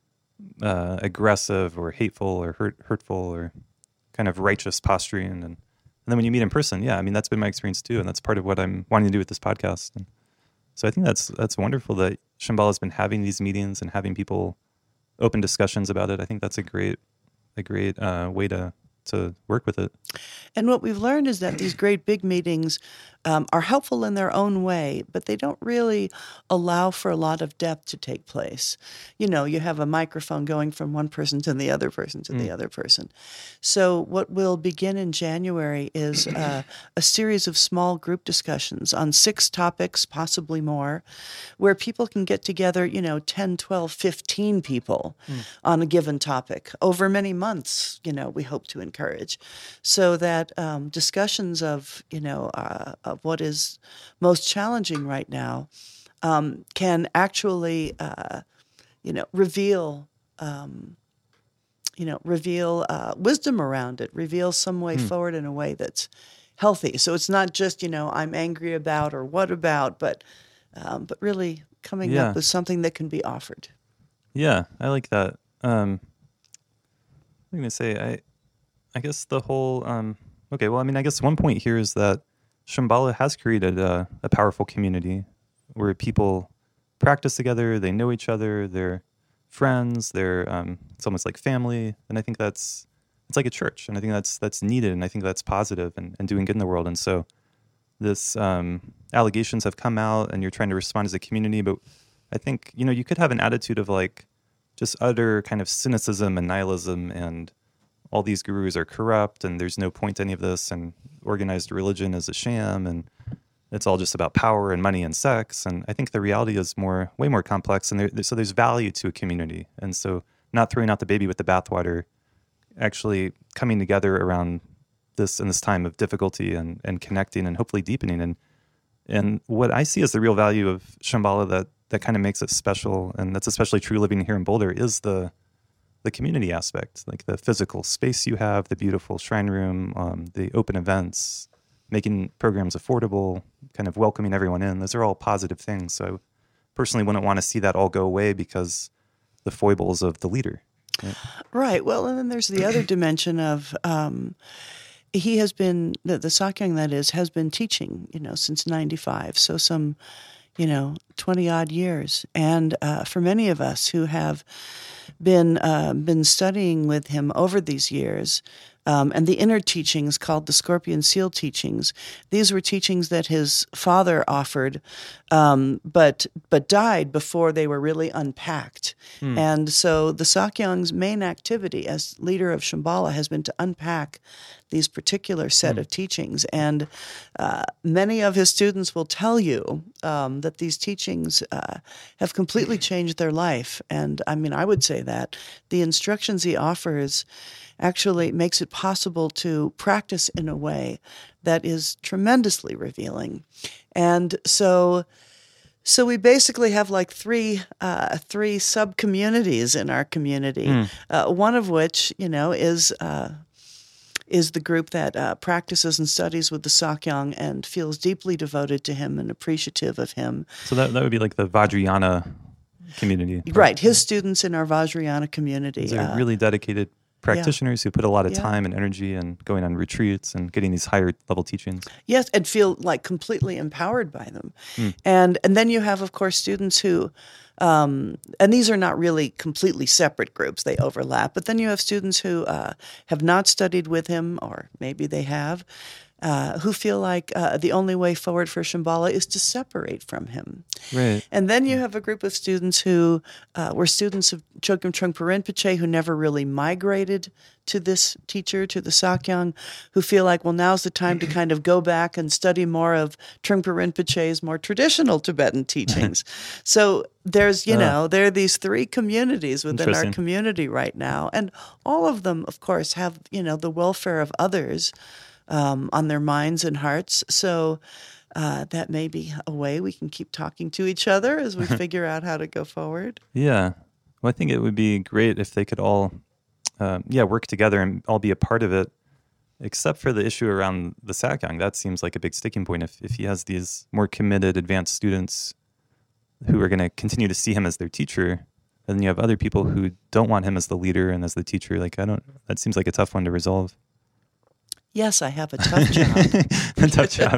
uh, aggressive or hateful or hurt, hurtful or kind of righteous posturing. And, and then when you meet in person, yeah, I mean, that's been my experience too. And that's part of what I'm wanting to do with this podcast. And so I think that's, that's wonderful that Shambhala has been having these meetings and having people open discussions about it. I think that's a great, a great uh, way to, to work with it. And what we've learned is that these great big meetings um, are helpful in their own way, but they don't really allow for a lot of depth to take place. You know, you have a microphone going from one person to the other person to mm. the other person. So what will begin in January is uh, a series of small group discussions on six topics, possibly more, where people can get together, you know, ten, twelve, fifteen people mm. on a given topic over many months, you know, we hope to encourage. So that um, discussions of, you know, uh, of what is most challenging right now um, can actually, uh, you know, reveal, um, you know, reveal uh, wisdom around it, reveal some way mm. forward in a way that's healthy. So it's not just, you know, I'm angry about or what about, but um, but really coming yeah. up with something that can be offered. Yeah, I like that. Um, I'm going to say, I I guess the whole, um, okay, well, I mean, I guess one point here is that Shambhala has created a, a powerful community where people practice together, they know each other, they're friends, they're, um, it's almost like family, and I think that's, it's like a church, and I think that's that's needed, and I think that's positive and, and doing good in the world. And so this um, allegations have come out, and you're trying to respond as a community, but I think, you know, you could have an attitude of like just utter kind of cynicism and nihilism and all these gurus are corrupt and there's no point to any of this and organized religion is a sham and it's all just about power and money and sex. And I think the reality is more, way more complex. And there, so there's value to a community. And so not throwing out the baby with the bathwater, actually coming together around this in this time of difficulty and, and connecting and hopefully deepening. And and what I see as the real value of Shambhala that, that kind of makes it special, and that's especially true living here in Boulder, is the the community aspect, like the physical space you have, the beautiful shrine room, um, the open events, making programs affordable, kind of welcoming everyone in. Those are all positive things. So I personally wouldn't want to see that all go away because the foibles of the leader. Right. Right. Well, and then there's the other dimension of um, he has been, the, the Sakyong that is, has been teaching, you know, since ninety-five. So some, you know, twenty odd years. And uh, for many of us who have been uh, been studying with him over these years, um, and the inner teachings called the Scorpion Seal teachings, these were teachings that his father offered, um, but but died before they were really unpacked. Mm. And so the Sakyong's main activity as leader of Shambhala has been to unpack these particular set mm. of teachings. And uh, many of his students will tell you um, that these teachings uh, have completely changed their life. And I mean, I would say that the instructions he offers actually makes it possible to practice in a way that is tremendously revealing. And so so we basically have like three uh, three sub-communities in our community, mm. uh, one of which, you know, is... Uh, is the group that uh, practices and studies with the Sakyong and feels deeply devoted to him and appreciative of him. So that that would be like the Vajrayana community. Right. His students in our Vajrayana community. They're uh, really dedicated practitioners yeah. who put a lot of yeah. time and energy and going on retreats and getting these higher level teachings. Yes, and feel like completely empowered by them. Mm. And and then you have, of course, students who, um, and these are not really completely separate groups, they overlap, but then you have students who uh, have not studied with him, or maybe they have, Uh, who feel like uh, the only way forward for Shambhala is to separate from him. Right. And then you have a group of students who uh, were students of Chogyam Trungpa Rinpoche who never really migrated to this teacher, to the Sakyong, who feel like, well, now's the time to kind of go back and study more of Trungpa Rinpoche's more traditional Tibetan teachings. So there's, you uh, know, there are these three communities within our community right now. And all of them, of course, have, you know, the welfare of others Um, on their minds and hearts. So uh, that may be a way we can keep talking to each other as we figure out how to go forward. Yeah. Well, I think it would be great if they could all, um, yeah, work together and all be a part of it, except for the issue around the Sakyong. That seems like a big sticking point. If, if he has these more committed, advanced students who are going to continue to see him as their teacher, and then you have other people who don't want him as the leader and as the teacher, like, I don't, that seems like a tough one to resolve. Yes, I have a tough job. a tough job.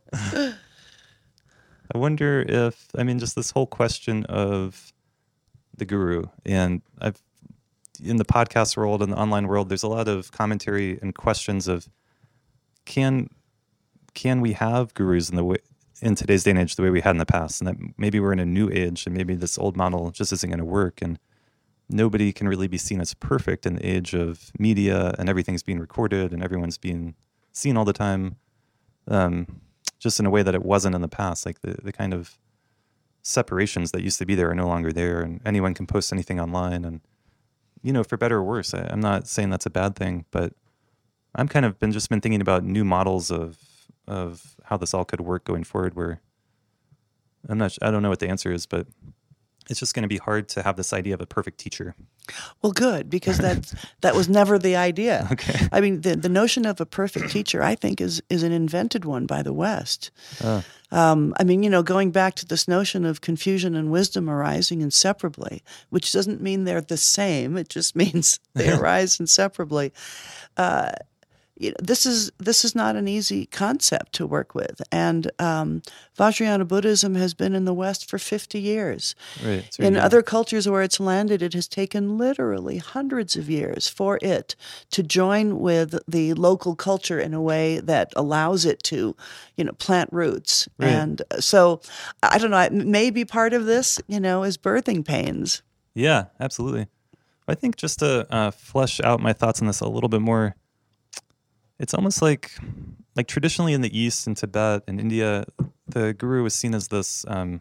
I wonder if, I mean, just this whole question of the guru, and I've, in the podcast world and the online world, there's a lot of commentary and questions of, can can we have gurus in the way, in today's day and age the way we had in the past, and that maybe we're in a new age, and maybe this old model just isn't going to work, and nobody can really be seen as perfect in the age of media and everything's being recorded and everyone's being seen all the time, um, just in a way that it wasn't in the past. Like the, the kind of separations that used to be there are no longer there, and anyone can post anything online. And, you know, for better or worse, I, I'm not saying that's a bad thing, but I'm kind of been just been thinking about new models of of how this all could work going forward, where I'm not, I don't know what the answer is, but it's just going to be hard to have this idea of a perfect teacher. Well, good, because that that was never the idea. Okay. I mean, the the notion of a perfect teacher, I think, is is an invented one by the West. Uh. Um, I mean, you know, going back to this notion of confusion and wisdom arising inseparably, which doesn't mean they're the same. It just means they arise inseparably. Uh, You know, this is this is not an easy concept to work with, and um, Vajrayana Buddhism has been in the West for fifty years. Right. In other cultures where it's landed, it has taken literally hundreds of years for it to join with the local culture in a way that allows it to, you know, plant roots. Right. And so, I don't know. Maybe part of this, you know, is birthing pains. Yeah, absolutely. I think just to uh, flesh out my thoughts on this a little bit more. It's almost like, like traditionally in the East, in Tibet and India, the guru was seen as this, um,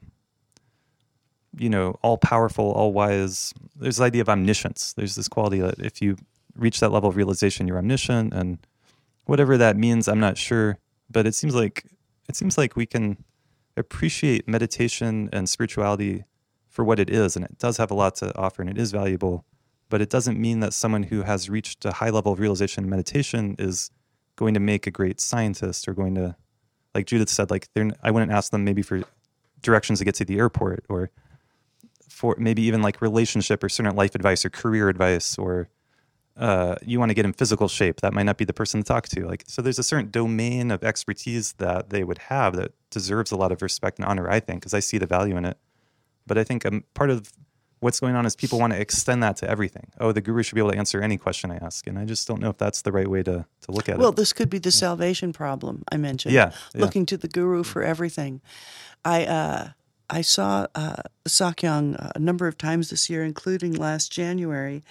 you know, all-powerful, all-wise. There's the idea of omniscience. There's this quality that if you reach that level of realization, you're omniscient, and whatever that means, I'm not sure. But it seems like it seems like we can appreciate meditation and spirituality for what it is, and it does have a lot to offer, and it is valuable. But it doesn't mean that someone who has reached a high level of realization in meditation is going to make a great scientist, or going to, like Judith said, like they're, I wouldn't ask them maybe for directions to get to the airport, or for maybe even like relationship or certain life advice or career advice, or uh, you want to get in physical shape. That might not be the person to talk to. Like, so there's a certain domain of expertise that they would have that deserves a lot of respect and honor, I think, because I see the value in it. But I think um, part of what's going on is people want to extend that to everything. Oh, the guru should be able to answer any question I ask. And I just don't know if that's the right way to, to look at well, it. Well, this could be the salvation problem I mentioned. Yeah, yeah. Looking to the guru for everything. I uh, I saw uh, Sakyong a number of times this year, including last January.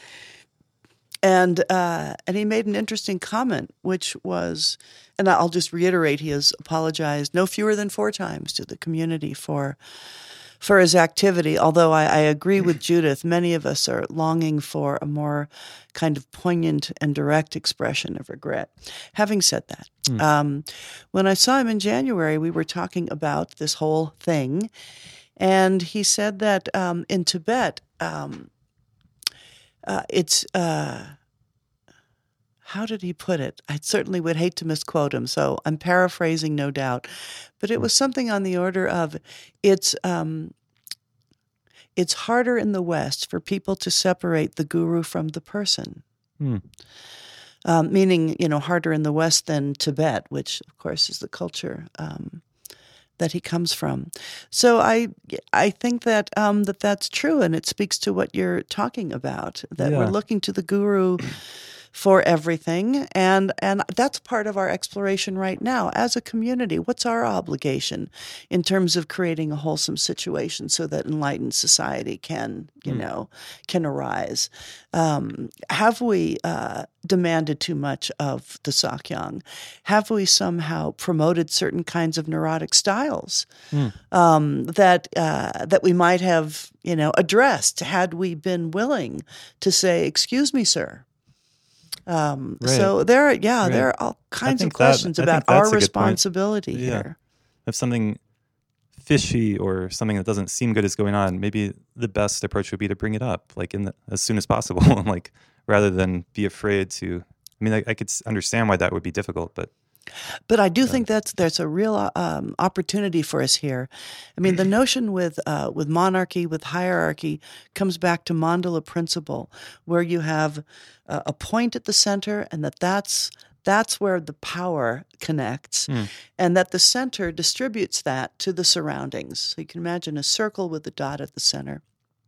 And uh, and he made an interesting comment, which was, and I'll just reiterate, he has apologized no fewer than four times to the community for for his activity, although I, I agree with Judith, many of us are longing for a more kind of poignant and direct expression of regret. Having said that, mm. um, when I saw him in January, we were talking about this whole thing, and he said that um, in Tibet, um, uh, it's... Uh, How did he put it? I certainly would hate to misquote him, so I'm paraphrasing, no doubt. But it was something on the order of, it's um, it's harder in the West for people to separate the guru from the person. Hmm. Um, meaning, you know, harder in the West than Tibet, which, of course, is the culture um, that he comes from. So I I think that um, that that's true, and it speaks to what you're talking about, that Yeah. we're looking to the guru for everything, and and that's part of our exploration right now as a community. What's our obligation in terms of creating a wholesome situation so that enlightened society can, you Mm. know, can arise? Um, have we uh, demanded too much of the Sakyong? Have we somehow promoted certain kinds of neurotic styles Mm. um, that uh, that we might have, you know, addressed had we been willing to say, "Excuse me, sir." Um, Right. So there, are, yeah, Right. there are all kinds of think that- questions I about think that's our a good point. responsibility Yeah. here. If something fishy or something that doesn't seem good is going on, maybe the best approach would be to bring it up, like in the, as soon as possible, like rather than be afraid to. I mean, I, I could s- understand why that would be difficult, but But I do think that's there's a real um, opportunity for us here. I mean, the notion with uh, with monarchy, with hierarchy, comes back to mandala principle, where you have uh, a point at the center, and that that's that's where the power connects, Mm. and that the center distributes that to the surroundings. So you can imagine a circle with a dot at the center.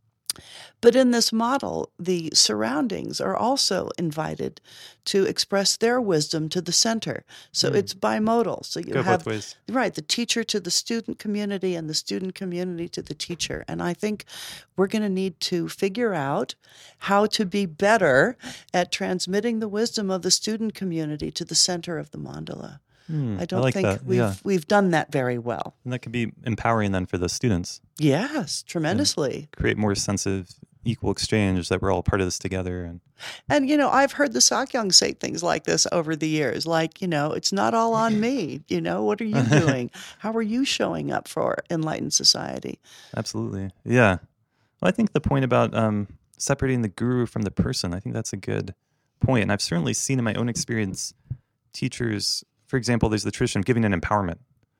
But in this model, the surroundings are also invited to express their wisdom to the center. So Mm. it's bimodal. So you go have both ways. right the teacher to the student community and the student community to the teacher. And I think we're going to need to figure out how to be better at transmitting the wisdom of the student community to the center of the mandala. Mm. I don't like think that. we've Yeah. we've done that very well. And that could be empowering then for the students. Yes, tremendously. Create more sense of equal exchange, that we're all part of this together. And And, you know, I've heard the Sakyong say things like this over the years, like, you know, it's not all on me. You know, what are you doing? How are you showing up for enlightened society? absolutely. Yeah. Well, I think the point about um, separating the guru from the person, I think that's a good point. And I've certainly seen in my own experience teachers, for example, there's the tradition of giving an empowerment.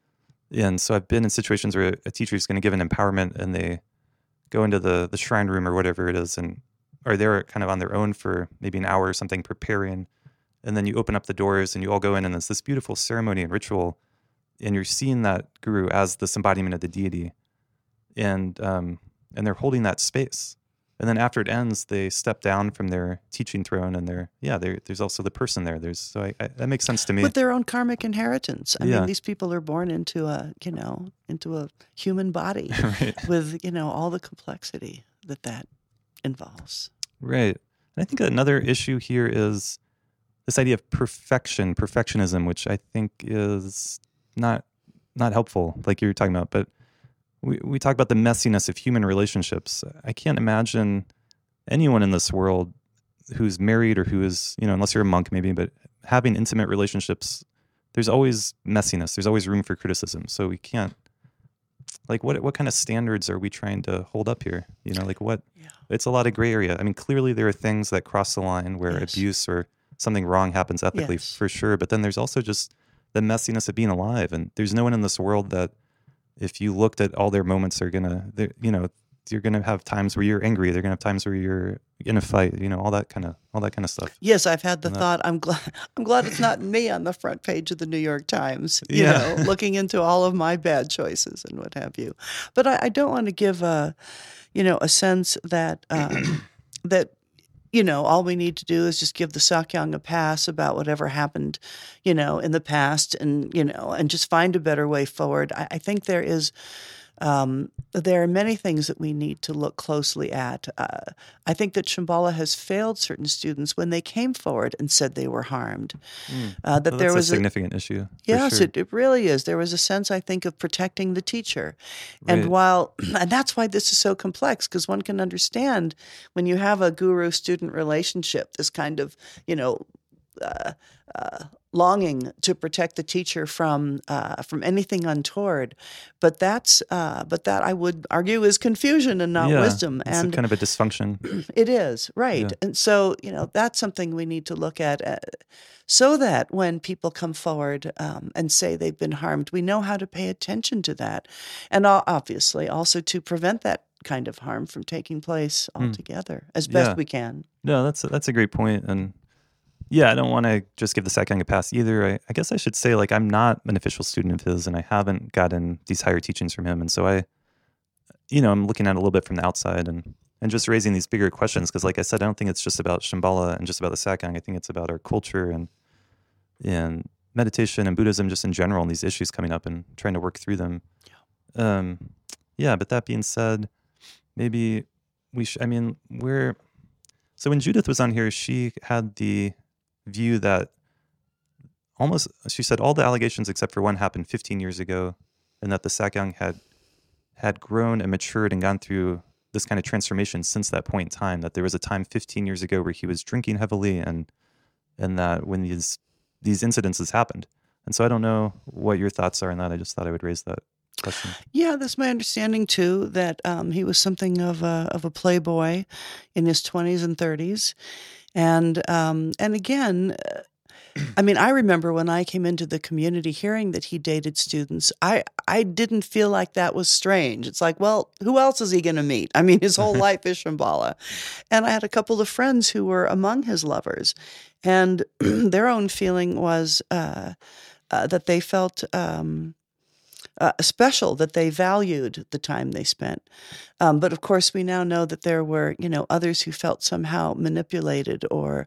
And so I've been in situations where a teacher is going to give an empowerment and they go into the, the shrine room or whatever it is and are there kind of on their own for maybe an hour or something preparing. And then you open up the doors and you all go in and it's this beautiful ceremony and ritual. And you're seeing that guru as this embodiment of the deity. And um, and they're holding that space. And then after it ends, they step down from their teaching throne, and they're yeah. They're, there's also the person there. There's so I, I, that makes sense to me. With their own karmic inheritance. I Yeah. mean, these people are born into a, you know, into a human body Right. with, you know, all the complexity that that involves. Right. And I think another issue here is this idea of perfection, perfectionism, which I think is not not helpful, like you were talking about. But we, we talk about the messiness of human relationships. I can't imagine anyone in this world who's married or who is, you know, unless you're a monk maybe, but having intimate relationships, there's always messiness. There's always room for criticism. So we can't, like, what what kind of standards are we trying to hold up here? You know, like what, Yeah. it's a lot of gray area. I mean, clearly there are things that cross the line where Yes. abuse or something wrong happens ethically Yes. for sure. But then there's also just the messiness of being alive. And there's no one in this world that if you looked at all their moments are going to, you know, you're going to have times where you're angry. They're going to have times where you're in a fight, you know, all that kind of, all that kind of stuff. Yes, I've had the And that- thought. I'm glad. I'm glad it's not me on the front page of the New York Times. You Yeah. know, looking into all of my bad choices and what have you. But I, I don't want to give a, you know, a sense that um, that you know all we need to do is just give the Sakyong a pass about whatever happened, you know, in the past, and you know, and just find a better way forward. I, I think there is. Um, there are many things that we need to look closely at. Uh, I think that Shambhala has failed certain students when they came forward and said they were harmed. Mm. Uh, that Well, there that's was a significant issue. for yes, sure. it, it really is. There was a sense, I think, of protecting the teacher, and Right. while and that's why this is so complex, because one can understand when you have a guru-student relationship, this kind of you know. Uh, uh, longing to protect the teacher from uh, from anything untoward, but that's uh, but that I would argue is confusion and not yeah, wisdom, it's a and kind of a dysfunction. it is right. Yeah. And so you know that's something we need to look at, uh, so that when people come forward um, and say they've been harmed, we know how to pay attention to that, and uh, obviously also to prevent that kind of harm from taking place altogether as best Yeah. we can. No, that's a, that's a great point. And Yeah, I don't want to just give the Sakyong a pass either. I, I guess I should say, like, I'm not an official student of his, and I haven't gotten these higher teachings from him. And so I, you know, I'm looking at it a little bit from the outside and, and just raising these bigger questions. Because like I said, I don't think it's just about Shambhala and just about the Sakyong. I think it's about our culture and and meditation and Buddhism just in general and these issues coming up and trying to work through them. Yeah, um, yeah but that being said, maybe we should, I mean, we're, so when Judith was on here, she had the view that almost, she said all the allegations except for one happened fifteen years ago, and that the Sakyong had had grown and matured and gone through this kind of transformation since that point in time, that there was a time fifteen years ago where he was drinking heavily and and that when these these incidences happened. And so I don't know what your thoughts are on that. I just thought I would raise that question. Yeah, that's my understanding too, that um, he was something of a, of a playboy in his twenties and thirties. And um, and again, I mean, I remember when I came into the community hearing that he dated students, I, I didn't feel like that was strange. It's like, well, who else is he going to meet? I mean, his whole life is Shambhala. And I had a couple of friends who were among his lovers. And their own feeling was uh, uh, that they felt um, uh, special, that they valued the time they spent. Um, but of course, we now know that there were, you know, others who felt somehow manipulated or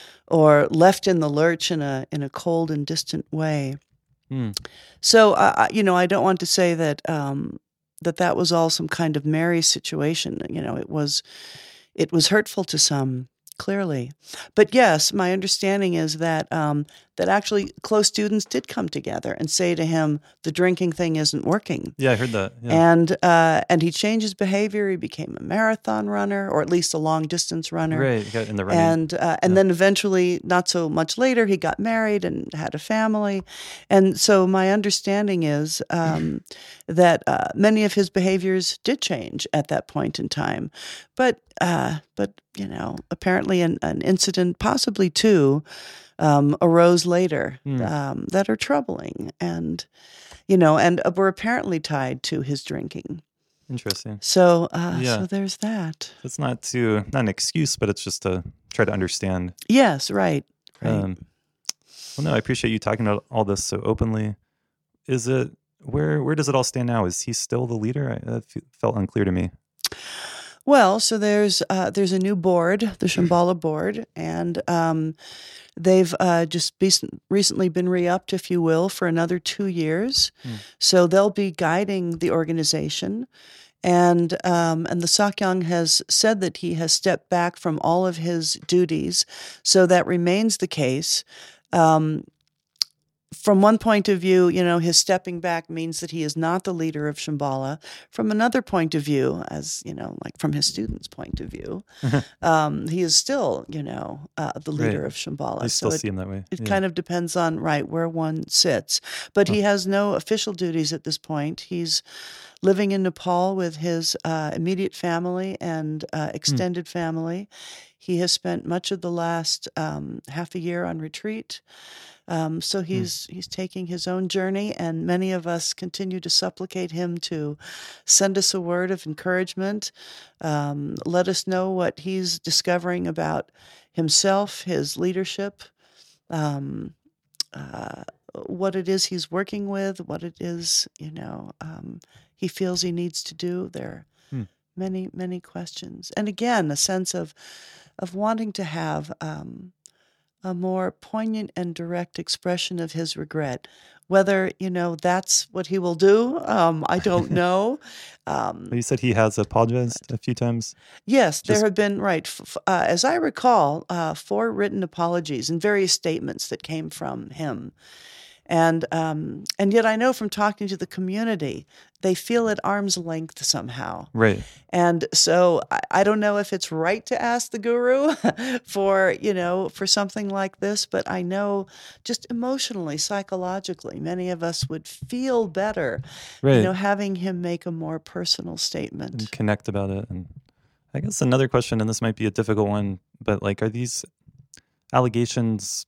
or left in the lurch in a in a cold and distant way. Mm. So, uh, you know, I don't want to say that um, that that was all some kind of merry situation. You know, it was it was hurtful to some, clearly. But yes, my understanding is that um, that actually close students did come together and say to him, the drinking thing isn't working. Yeah, I heard that. Yeah. And uh, and he changed his behavior. He became a marathon runner, or at least a long distance runner. Right, he got in the running. And uh, and yeah. then eventually, not so much later, he got married and had a family. And so my understanding is um, that uh, many of his behaviors did change at that point in time. But uh, but you know, apparently an, an incident, possibly two, um, arose later mm. um, that are troubling, and you know, and were apparently tied to his drinking. Interesting. So, uh, yeah. so there's that. It's not to not an excuse, but it's just to try to understand. Yes, right. right. Um, well, no, I appreciate you talking about all this so openly. Is it where? Where does it all stand now? Is he still the leader? I, that felt unclear to me. Well, so there's uh, there's a new board, the Shambhala board, and um, they've uh, just be- recently been re-upped, if you will, for another two years. Hmm. So they'll be guiding the organization, and um, and the Sakyong has said that he has stepped back from all of his duties, so that remains the case. Um, From one point of view, you know, his stepping back means that he is not the leader of Shambhala. From another point of view, as, you know, like from his students' point of view, um, he is still, you know, uh, the leader right. of Shambhala. I still so see it, him that way. It yeah. kind of depends on, right, where one sits. But huh. he has no official duties at this point. He's living in Nepal with his uh, immediate family and uh, extended hmm. family. He has spent much of the last um, half a year on retreat. Um, so he's hmm. he's taking his own journey, and many of us continue to supplicate him to send us a word of encouragement, um, let us know what he's discovering about himself, his leadership, um, uh, what it is he's working with, what it is, you know, um, he feels he needs to do. There are hmm. many, many questions. And again, a sense of, of wanting to have um, a more poignant and direct expression of his regret. Whether, you know, that's what he will do, um, I don't know. Um, you said he has apologized a few times? Yes, Just... there have been, right, f- uh, as I recall, uh, four written apologies and various statements that came from him. And um, and yet I know from talking to the community, they feel at arm's length somehow. Right. And so I, I don't know if it's right to ask the guru for, you know, for something like this, but I know just emotionally, psychologically, many of us would feel better, right. you know, having him make a more personal statement. And connect about it. And I guess another question, and this might be a difficult one, but like, are these allegations...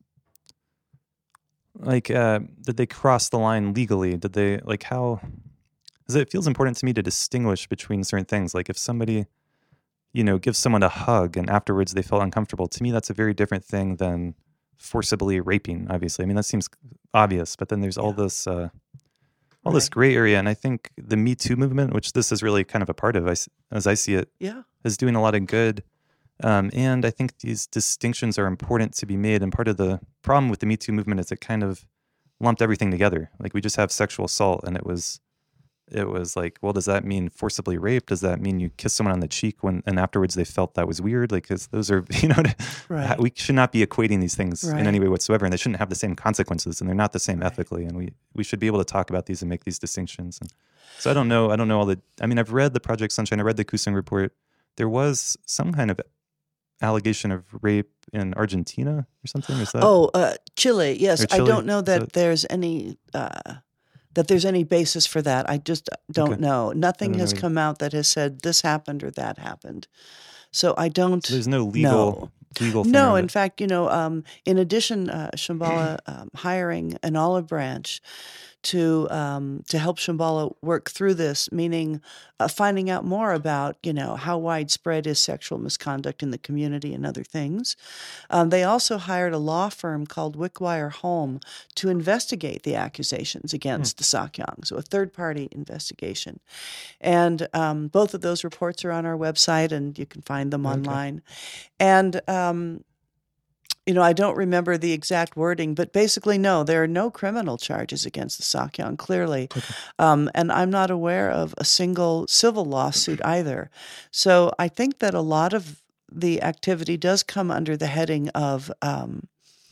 Like, uh, did they cross the line legally? Did they, like, how, because it feels important to me to distinguish between certain things. Like, if somebody, you know, gives someone a hug and afterwards they felt uncomfortable, to me that's a very different thing than forcibly raping, obviously. I mean, that seems obvious, but then there's yeah. all this uh, all right. this gray area. And I think the Me Too movement, which this is really kind of a part of, as I see it, yeah. is doing a lot of good. Um, and I think these distinctions are important to be made. And part of the problem with the Me Too movement is it kind of lumped everything together. Like we just have sexual assault, and it was it was like, well, does that mean forcibly rape? Does that mean you kiss someone on the cheek when and afterwards they felt that was weird? Like, because those are, you know, right. we should not be equating these things right. in any way whatsoever, and they shouldn't have the same consequences, and they're not the same right. ethically, and we we should be able to talk about these and make these distinctions. And so I don't know, I don't know all the. I mean, I've read the Project Sunshine, I read the Kusung report. There was some kind of allegation of rape in Argentina or something. Is that? Oh, uh, Chile. Yes, Chile? I don't know that, that there's any. Uh, That there's any basis for that. I just don't okay. know. Nothing don't has know come out that has said this happened or that happened. So I don't. So there's no legal know. legal. Thing no, in it. fact, you know, um, in addition, uh, Shambhala um, hiring an olive branch to um, to help Shambhala work through this, meaning uh, finding out more about, you know, how widespread is sexual misconduct in the community and other things. Um, they also hired a law firm called Wickwire Holm to investigate the accusations against hmm. the Sakyong, so a third-party investigation. And um, both of those reports are on our website, and you can find them okay. online. And um, You know, I don't remember the exact wording, but basically, no, there are no criminal charges against the Sakyong, clearly. Okay. Um, and I'm not aware of a single civil lawsuit either. So I think that a lot of the activity does come under the heading of um,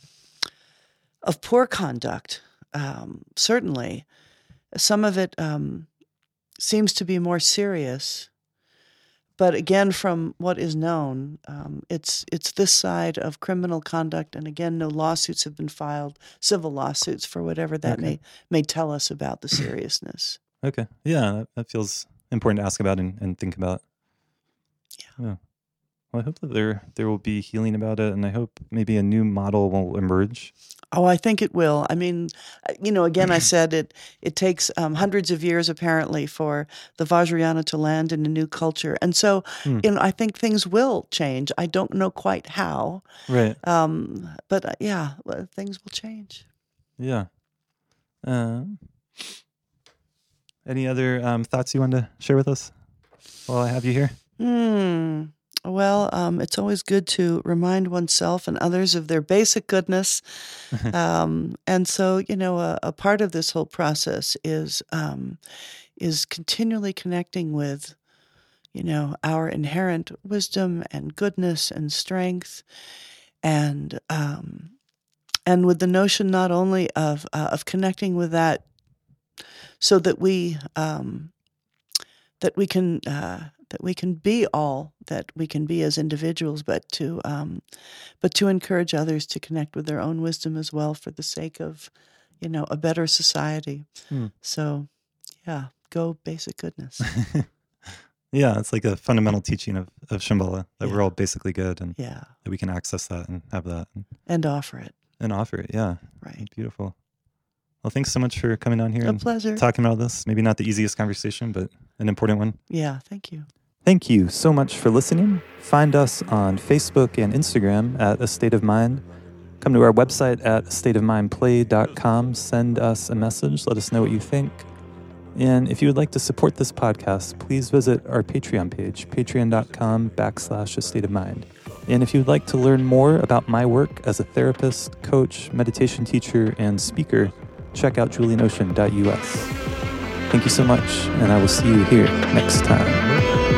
of poor conduct, um, certainly. Some of it um, seems to be more serious. But again, from what is known, um, it's it's this side of criminal conduct, and again, no lawsuits have been filed, civil lawsuits, for whatever that okay. may may tell us about the seriousness. Okay, yeah, that, that feels important to ask about and, and think about. Yeah. yeah. Well, I hope that there there will be healing about it, and I hope maybe a new model will emerge. Oh, I think it will. I mean, you know, again, I said it It takes um, hundreds of years, apparently, for the Vajrayana to land in a new culture. And so, hmm. you know, I think things will change. I don't know quite how. Right. Um, but, uh, yeah, well, things will change. Yeah. Um, any other um, thoughts you want to share with us while I have you here? Hmm. Well, um, it's always good to remind oneself and others of their basic goodness. um, and so, you know, a, a part of this whole process is um, is continually connecting with, you know, our inherent wisdom and goodness and strength, and um, and with the notion not only of uh, of connecting with that, so that we um, that we can. Uh, that we can be all that we can be as individuals, but to um, but to encourage others to connect with their own wisdom as well, for the sake of, you know, a better society. Hmm. So, yeah, go basic goodness. Yeah, it's like a fundamental teaching of, of Shambhala, that yeah. we're all basically good, and yeah. that we can access that and have that. And, and offer it. And offer it, yeah. Right. Beautiful. Well, thanks so much for coming on here a and pleasure. talking about this. Maybe not the easiest conversation, but an important one. Yeah, thank you. Thank you so much for listening. Find us on Facebook and Instagram at A State of Mind. Come to our website at a state of mind play dot com. Send us a message. Let us know what you think. And if you would like to support this podcast, please visit our Patreon page, patreon.com backslash a state of mind. And if you'd like to learn more about my work as a therapist, coach, meditation teacher, and speaker, check out julian ocean dot u s. Thank you so much, and I will see you here next time.